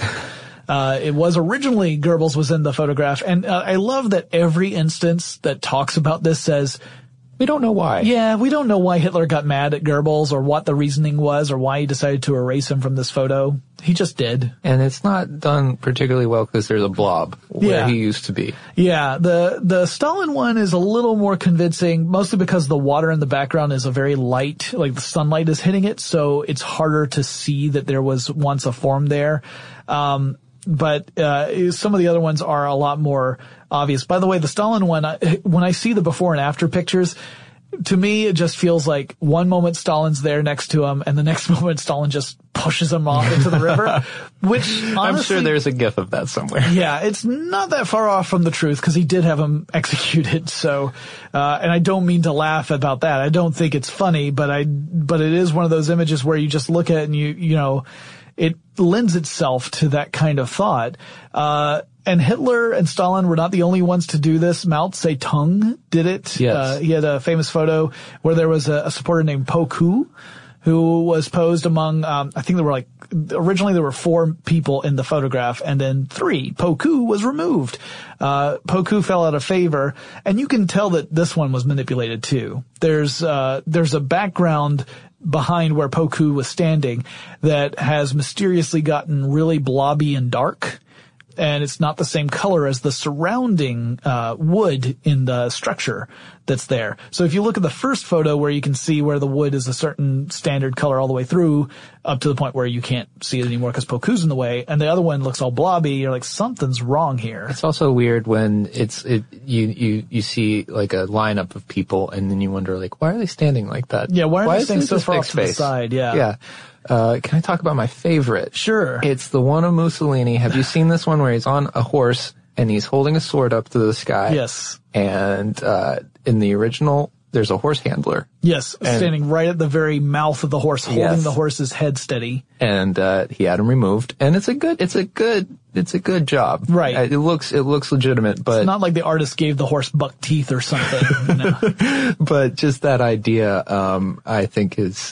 Uh, it was originally Goebbels was in the photograph. And uh, I love that every instance that talks about this says, we don't know why. Yeah, we don't know why Hitler got mad at Goebbels or what the reasoning was or why he decided to erase him from this photo. He just did. And it's not done particularly well because there's a blob where yeah. he used to be. Yeah, the the Stalin one is a little more convincing, mostly because the water in the background is a very light, like the sunlight is hitting it, so it's harder to see that there was once a form there. Um, but uh some of the other ones are a lot more obvious. By the way, the Stalin one, I, when I see the before and after pictures, to me it just feels like one moment Stalin's there next to him and the next moment Stalin just pushes him off into the river, which honestly, I'm sure there's a gif of that somewhere. Yeah, it's not that far off from the truth because he did have him executed. So, uh, and I don't mean to laugh about that. I don't think it's funny, but I, but it is one of those images where you just look at it and you, you know, it lends itself to that kind of thought. Uh, and Hitler and Stalin were not the only ones to do this. Mao Zedong did it. Yes. Uh, he had a famous photo where there was a, a supporter named Po Ku who was posed among, um, I think there were like, originally there were four people in the photograph and then three. Po Ku was removed. Uh, Po Ku fell out of favor, and you can tell that this one was manipulated too. There's, uh, there's a background behind where Po Ku was standing that has mysteriously gotten really blobby and dark. And it's not the same color as the surrounding uh wood in the structure that's there. So if you look at the first photo where you can see where the wood is a certain standard color all the way through, up to the point where you can't see it anymore because Po Ku's in the way, and the other one looks all blobby, you're like, something's wrong here. It's also weird when it's it you you you see like a lineup of people and then you wonder like, why are they standing like that? Yeah, why are why they standing so far off to the space? side? Yeah. Yeah. Uh, can I talk about my favorite? Sure. It's the one of Mussolini. Have you seen this one where he's on a horse and he's holding a sword up to the sky? Yes. And, uh, in the original, there's a horse handler. Yes. And, standing right at the very mouth of the horse, holding yes. the horse's head steady. And, uh, he had him removed. And it's a good, it's a good, it's a good job. Right. Uh, it looks, it looks legitimate, but. It's not like the artist gave the horse buck teeth or something. You know? But just that idea, um, I think is,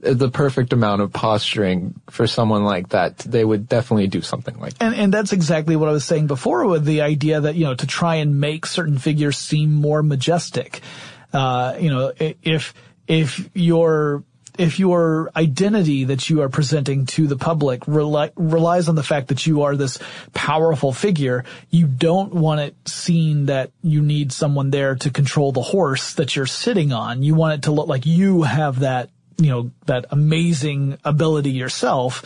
the perfect amount of posturing for someone like that. They would definitely do something like that. And, and that's exactly what I was saying before with the idea that, you know, to try and make certain figures seem more majestic. Uh, you know, if, if your, if your identity that you are presenting to the public rely, relies on the fact that you are this powerful figure, you don't want it seen that you need someone there to control the horse that you're sitting on. You want it to look like you have that, you know, that amazing ability yourself.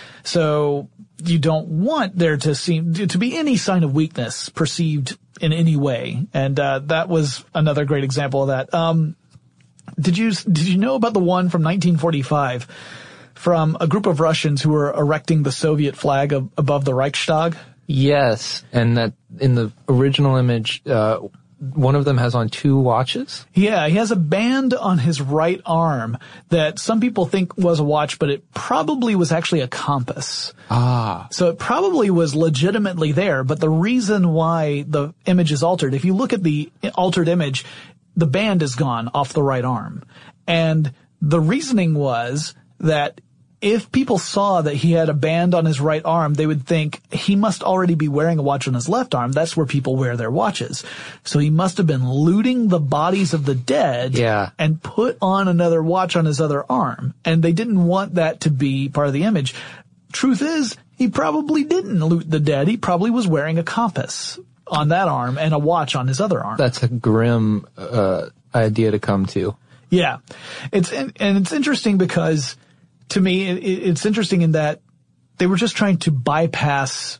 So you don't want there to seem to be any sign of weakness perceived in any way. And, uh, that was another great example of that. Um, Did you, did you know about the one from nineteen forty-five from a group of Russians who were erecting the Soviet flag ab- above the Reichstag? Yes. And that in the original image, uh, one of them has on two watches? Yeah, he has a band on his right arm that some people think was a watch, but it probably was actually a compass. Ah. So it probably was legitimately there, but the reason why the image is altered, if you look at the altered image, the band is gone off the right arm. And the reasoning was that if people saw that he had a band on his right arm, they would think he must already be wearing a watch on his left arm. That's where people wear their watches. So he must have been looting the bodies of the dead yeah. and put on another watch on his other arm. And they didn't want that to be part of the image. Truth is, he probably didn't loot the dead. He probably was wearing a compass on that arm and a watch on his other arm. That's a grim uh idea to come to. Yeah. It's and it's interesting because to me it, it's interesting in that they were just trying to bypass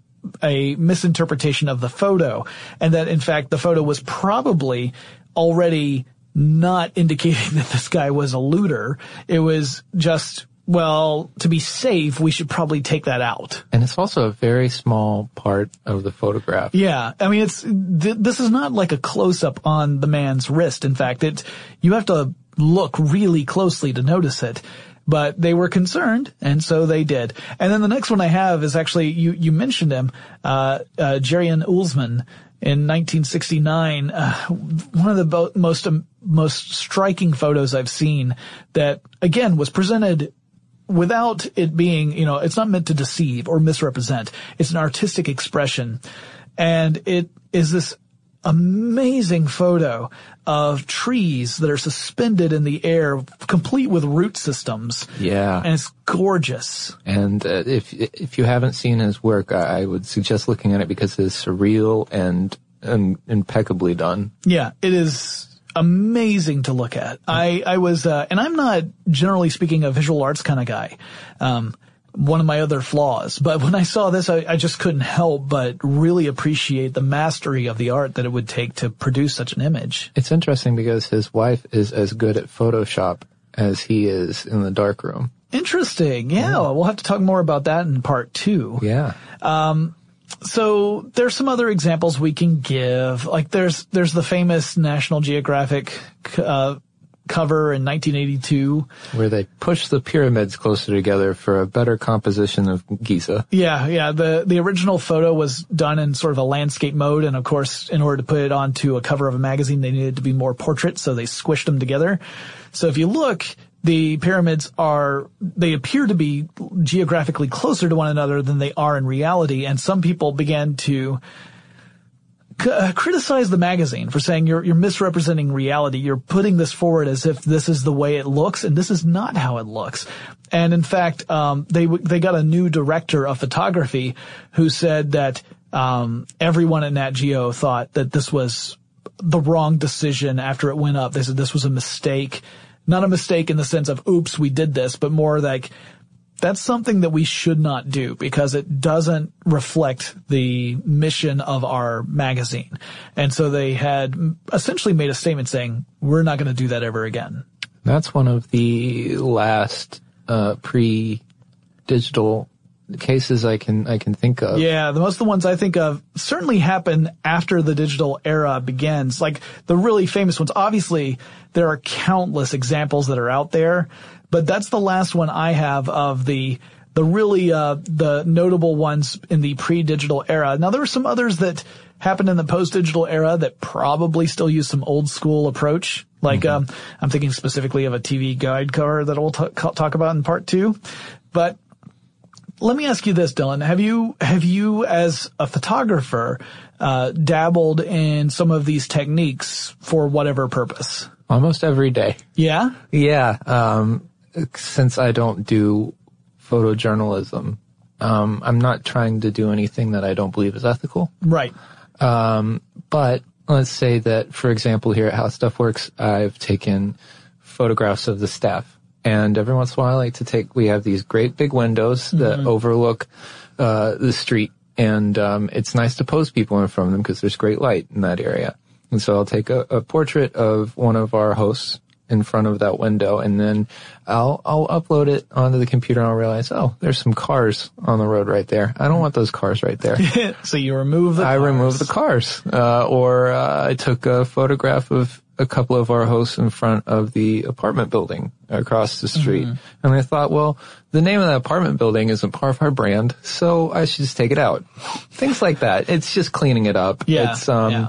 a misinterpretation of the photo, and that in fact the photo was probably already not indicating that this guy was a looter. It was just, well, to be safe, we should probably take that out. And it's also a very small part of the photograph. Yeah. I mean, it's, th- this is not like a close-up on the man's wrist. In fact, it's, you have to look really closely to notice it. But they were concerned, and so they did. And then the next one I have is actually, you, you mentioned him, uh, uh, Jerian Ullman in nineteen sixty-nine. Uh, one of the bo- most, um, most striking photos I've seen that, again, was presented without it being, you know, it's not meant to deceive or misrepresent. It's an artistic expression. And it is this amazing photo of trees that are suspended in the air, complete with root systems. Yeah. And it's gorgeous. And uh, if if you haven't seen his work, I, I would suggest looking at it because it's surreal and, and impeccably done. Yeah, it is amazing to look at. I, I was, uh, and I'm not generally speaking a visual arts kind of guy. Um, one of my other flaws. But when I saw this, I, I just couldn't help but really appreciate the mastery of the art that it would take to produce such an image. It's interesting because his wife is as good at Photoshop as he is in the darkroom. Interesting. Yeah, yeah. We'll have to talk more about that in part two. Yeah. Um, so there's some other examples we can give. Like there's, there's the famous National Geographic, uh, cover in nineteen eighty-two. Where they pushed the pyramids closer together for a better composition of Giza. Yeah, yeah. The, the original photo was done in sort of a landscape mode. And of course, in order to put it onto a cover of a magazine, they needed to be more portrait. So they squished them together. So if you look, the pyramids are, they appear to be geographically closer to one another than they are in reality. And some people began to c- uh, criticize the magazine for saying you're, you're misrepresenting reality. You're putting this forward as if this is the way it looks, and this is not how it looks. And in fact, um, they, they got a new director of photography who said that, um, everyone at Nat Geo thought that this was the wrong decision after it went up. They said this was a mistake. Not a mistake in the sense of, oops, we did this, but more like that's something that we should not do because it doesn't reflect the mission of our magazine. And so they had essentially made a statement saying, we're not going to do that ever again. That's one of the last uh pre-digital cases I can I can think of. Yeah, the most of the ones I think of certainly happen after the digital era begins. Like the really famous ones. Obviously, there are countless examples that are out there, but that's the last one I have of the the really uh, the notable ones in the pre-digital era. Now there were some others that happened in the post-digital era that probably still use some old school approach. Like mm-hmm. um, I'm thinking specifically of a T V guide cover that we'll t- talk about in part two. But let me ask you this, Dylan. Have you have you as a photographer uh, dabbled in some of these techniques for whatever purpose? Almost every day. Yeah? Yeah. Um, since I don't do photojournalism, um, I'm not trying to do anything that I don't believe is ethical. Right. Um, but let's say that, for example, here at How Stuff Works, I've taken photographs of the staff. And every once in a while I like to take, we have these great big windows that mm-hmm. overlook uh, the street. And um, it's nice to pose people in front of them because there's great light in that area. And so I'll take a, a portrait of one of our hosts in front of that window, and then I'll I'll upload it onto the computer, and I'll realize, oh, there's some cars on the road right there. I don't want those cars right there. So you remove the I cars. remove the cars. Uh, or uh, I took a photograph of a couple of our hosts in front of the apartment building across the street. Mm-hmm. And I thought, well, the name of that apartment building isn't part of our brand, so I should just take it out. Things like that. It's just cleaning it up. Yeah. It's, um, yeah.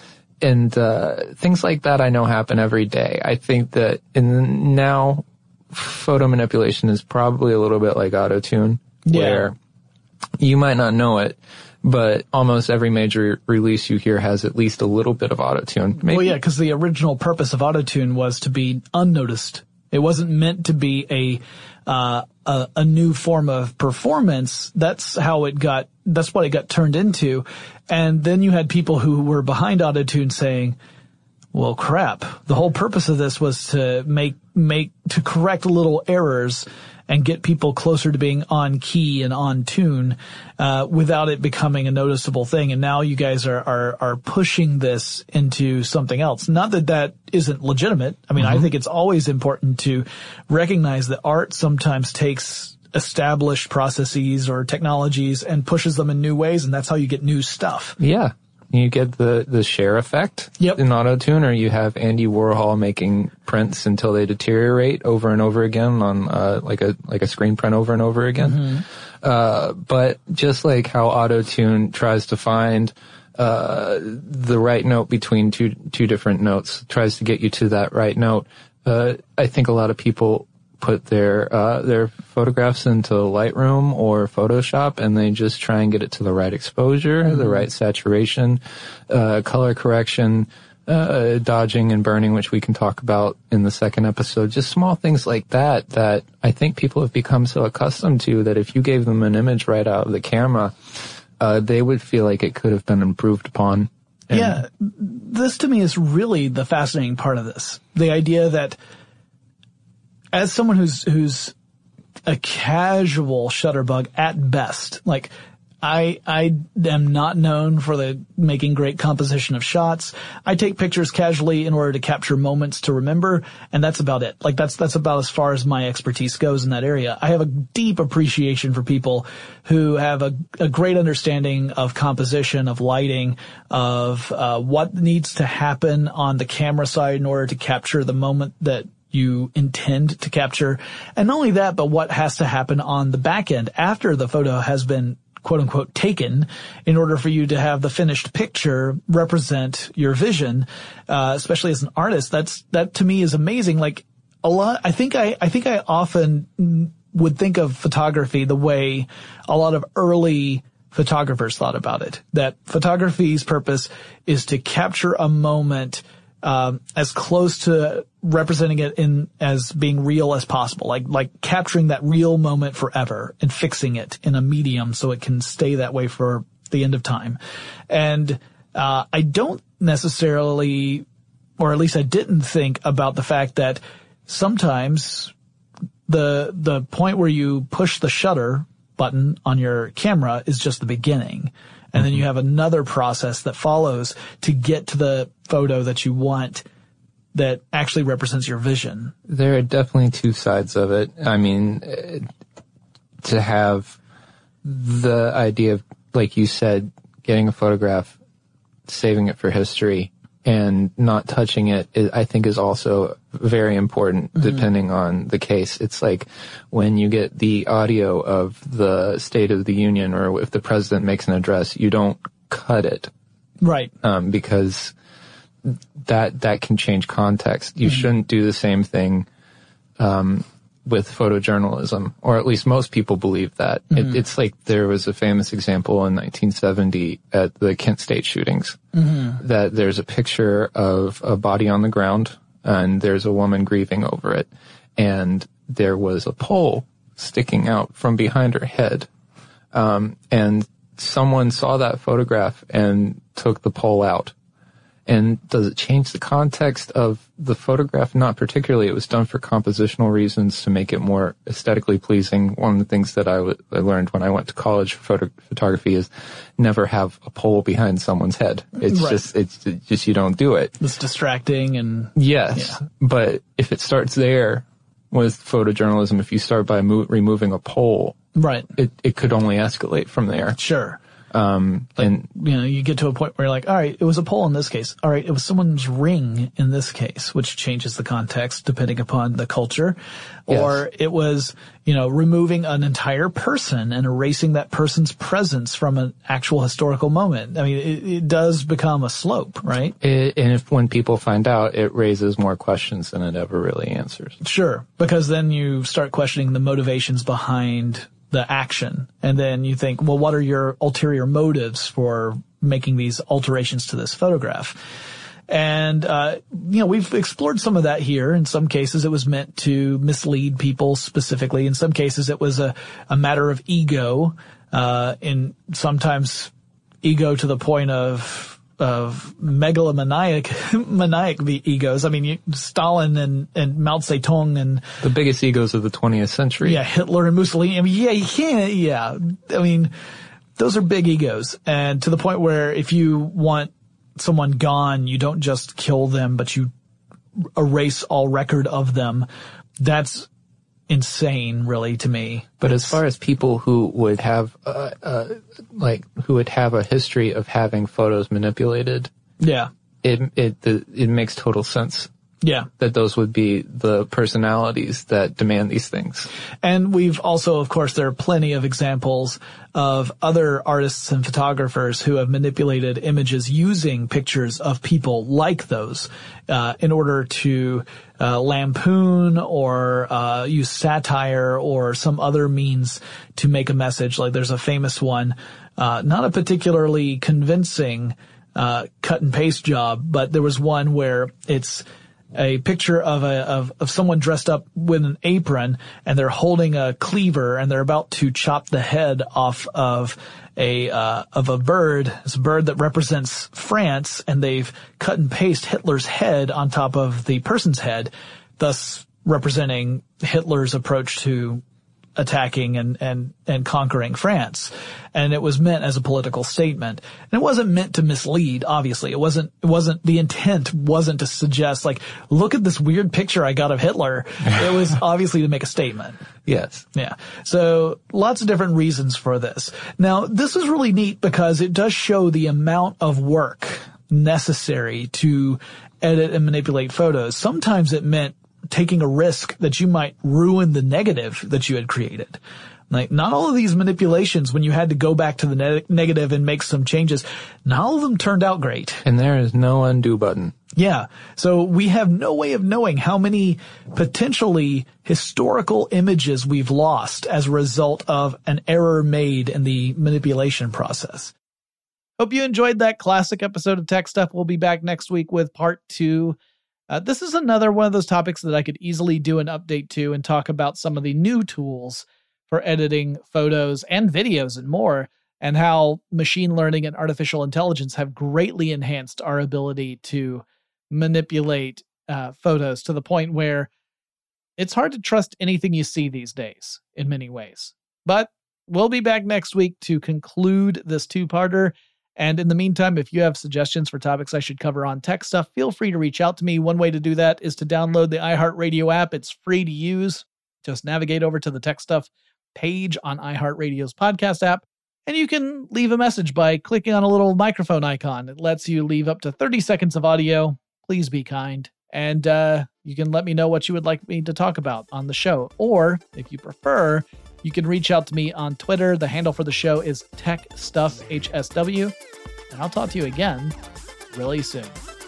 And uh things like that I know happen every day. I think that in now photo manipulation is probably a little bit like auto-tune, yeah. where you might not know it, but almost every major release you hear has at least a little bit of auto-tune. Maybe. Well, yeah, because the original purpose of auto-tune was to be unnoticed. It wasn't meant to be a uh a, a new form of performance. That's how it got, that's what it got turned into. And then you had people who were behind auto-tune saying, well, crap, the whole purpose of this was to make, make, to correct little errors and get people closer to being on key and on tune, uh, without it becoming a noticeable thing. And now you guys are, are, are pushing this into something else. Not that that isn't legitimate. I mean, mm-hmm. I think it's always important to recognize that art sometimes takes established processes or technologies and pushes them in new ways. And that's how you get new stuff. Yeah. You get the, the share effect yep. in auto-tune, or you have Andy Warhol making prints until they deteriorate over and over again on, uh, like a, like a screen print over and over again. Mm-hmm. Uh, but just like how auto-tune tries to find, uh, the right note between two, two different notes, tries to get you to that right note, uh, I think a lot of people put their uh their photographs into Lightroom or Photoshop, and they just try and get it to the right exposure, mm-hmm. the right saturation, uh color correction, uh dodging and burning, which we can talk about in the second episode. Just small things like that that I think people have become so accustomed to that if you gave them an image right out of the camera, uh they would feel like it could have been improved upon. And yeah, this to me is really the fascinating part of this. The idea that as someone who's, who's a casual shutterbug at best, like I, I am not known for the making great composition of shots. I take pictures casually in order to capture moments to remember, and that's about it. Like that's, that's about as far as my expertise goes in that area. I have a deep appreciation for people who have a, a great understanding of composition, of lighting, of, uh, what needs to happen on the camera side in order to capture the moment that you intend to capture. And not only that, but what has to happen on the back end after the photo has been quote unquote taken in order for you to have the finished picture represent your vision, uh, especially as an artist. That's, that to me is amazing. Like a lot, I think I, I think I often would think of photography the way a lot of early photographers thought about it. That photography's purpose is to capture a moment Um, as close to representing it in as being real as possible, like like capturing that real moment forever and fixing it in a medium so it can stay that way for the end of time. And uh I don't necessarily, or at least I didn't think about the fact that sometimes the the point where you push the shutter button on your camera is just the beginning. And then you have another process that follows to get to the photo that you want that actually represents your vision. There are definitely two sides of it. I mean, to have the idea of, like you said, getting a photograph, saving it for history, and not touching it, is, I think, is also very important, mm-hmm. depending on the case. It's like when you get the audio of the State of the Union, or if the president makes an address, you don't cut it. Right. Um, because that, that can change context. You mm-hmm. shouldn't do the same thing, um, with photojournalism, or at least most people believe that. Mm-hmm. It, it's like there was a famous example in nineteen seventy at the Kent State shootings, mm-hmm. that there's a picture of a body on the ground and there's a woman grieving over it. And there was a pole sticking out from behind her head. Um, and someone saw that photograph and took the pole out. And does it change the context of the photograph? Not particularly. It was done for compositional reasons to make it more aesthetically pleasing. One of the things that I, w- I learned when I went to college for photo- photography is never have a pole behind someone's head. It's right. just, it's just, you don't do it. It's distracting and. Yes. Yeah. But if it starts there with photojournalism, if you start by mo- removing a pole. Right. It, it could only escalate from there. Sure. Um, like, and, you know, you get to a point where you're like, all right, it was a pole in this case. All right, it was someone's ring in this case, which changes the context depending upon the culture. Yes. Or it was, you know, removing an entire person and erasing that person's presence from an actual historical moment. I mean, it, it does become a slope, right? It, and if when people find out, it raises more questions than it ever really answers. Sure, because then you start questioning the motivations behind the action. And then you think, well, what are your ulterior motives for making these alterations to this photograph? And, uh, you know, we've explored some of that here. In some cases, it was meant to mislead people specifically. In some cases, it was a, a matter of ego, uh, in sometimes ego to the point of, of megalomaniac, maniac egos. I mean, you, Stalin and, and Mao Zedong and the biggest egos of the twentieth century. Yeah, Hitler and Mussolini. I mean, yeah, you can't, yeah. I mean, those are big egos. And to the point where if you want someone gone, you don't just kill them, but you erase all record of them. That's insane, really, to me. But it's, as far as people who would have, uh, uh, like, who would have a history of having photos manipulated, yeah, it it the, it makes total sense. Yeah, that those would be the personalities that demand these things. And we've also, of course, there are plenty of examples of other artists and photographers who have manipulated images using pictures of people like those uh, in order to uh, lampoon or uh, use satire or some other means to make a message. Like there's a famous one, uh, not a particularly convincing uh, cut and paste job, but there was one where it's a picture of a, of, of someone dressed up with an apron and they're holding a cleaver and they're about to chop the head off of a, uh, of a bird. It's a bird that represents France, and they've cut and paste Hitler's head on top of the person's head, thus representing Hitler's approach to attacking and, and, and conquering France. And it was meant as a political statement. And it wasn't meant to mislead, obviously. It wasn't, it wasn't, the intent wasn't to suggest, like, look at this weird picture I got of Hitler. It was obviously to make a statement. Yes. Yeah. So lots of different reasons for this. Now, this is really neat because it does show the amount of work necessary to edit and manipulate photos. Sometimes it meant taking a risk that you might ruin the negative that you had created. Like, not all of these manipulations, when you had to go back to the ne- negative and make some changes, not all of them turned out great. And there is no undo button. Yeah. So we have no way of knowing how many potentially historical images we've lost as a result of an error made in the manipulation process. Hope you enjoyed that classic episode of Tech Stuff. We'll be back next week with part two. Uh, this is another one of those topics that I could easily do an update to and talk about some of the new tools for editing photos and videos and more, and how machine learning and artificial intelligence have greatly enhanced our ability to manipulate uh, photos to the point where it's hard to trust anything you see these days in many ways. But we'll be back next week to conclude this two-parter. And in the meantime, if you have suggestions for topics I should cover on Tech Stuff, feel free to reach out to me. One way to do that is to download the iHeartRadio app. It's free to use. Just navigate over to the Tech Stuff page on iHeartRadio's podcast app, And you can leave a message by clicking on a little microphone icon. It lets you leave up to thirty seconds of audio. Please be kind. And uh, you can let me know what you would like me to talk about on the show. Or, if you prefer, you can reach out to me on Twitter. The handle for the show is TechStuffHSW. And I'll talk to you again really soon.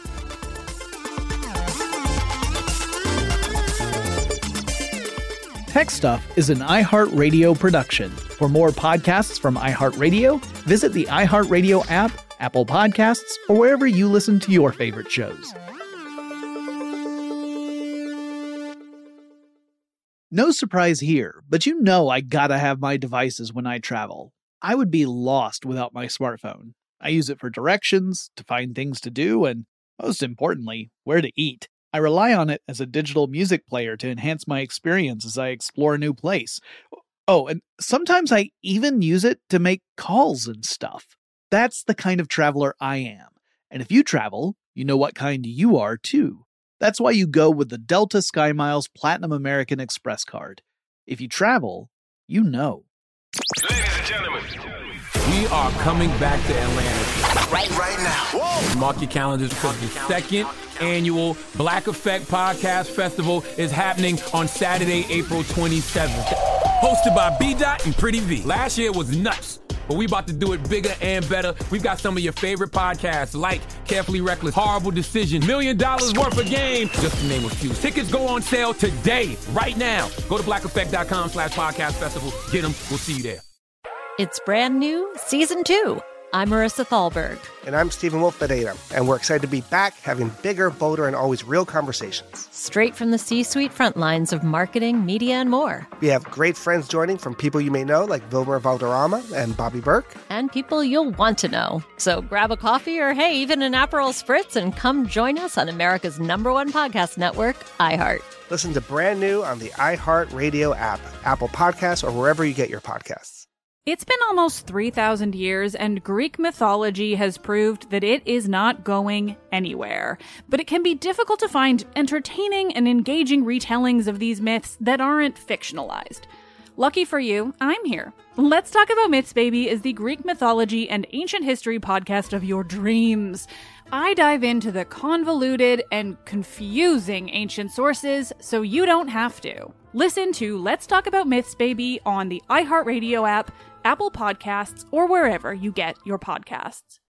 Tech Stuff is an iHeartRadio production. For more podcasts from iHeartRadio, visit the iHeartRadio app, Apple Podcasts, or wherever you listen to your favorite shows. No surprise here, but you know I gotta have my devices when I travel. I would be lost without my smartphone. I use it for directions, to find things to do, and most importantly, where to eat. I rely on it as a digital music player to enhance my experience as I explore a new place. Oh, and sometimes I even use it to make calls and stuff. That's the kind of traveler I am. And if you travel, you know what kind you are too. That's why you go with the Delta SkyMiles Platinum American Express card. If you travel, you know. Ladies and gentlemen, we are coming back to Atlanta. Right, right now. Whoa. Mark your calendars because the second annual Black Effect Podcast Festival is happening on Saturday, April twenty-seventh. Hosted by B-Dot and Pretty V. Last year was nuts, but we about to do it bigger and better. We've got some of your favorite podcasts like Carefully Reckless, Horrible Decision, Million Dollars Worth of Game, just to name a few. Tickets go on sale today, right now. Go to blackeffect.com slash podcast festival. Get them. We'll see you there. It's brand new, season two. I'm Marissa Thalberg. And I'm Stephen Wolf Pereira, and we're excited to be back having bigger, bolder, and always real conversations. Straight from the C-suite front lines of marketing, media, and more. We have great friends joining from people you may know, like Vilmer Valderrama and Bobby Burke. And people you'll want to know. So grab a coffee or, hey, even an Aperol Spritz and come join us on America's number one podcast network, iHeart. Listen to brand new on the iHeartRadio app, Apple Podcasts, or wherever you get your podcasts. It's been almost three thousand years, and Greek mythology has proved that it is not going anywhere. But it can be difficult to find entertaining and engaging retellings of these myths that aren't fictionalized. Lucky for you, I'm here. Let's Talk About Myths, Baby is the Greek mythology and ancient history podcast of your dreams. I dive into the convoluted and confusing ancient sources so you don't have to. Listen to Let's Talk About Myths, Baby on the iHeartRadio app, Apple Podcasts, or wherever you get your podcasts.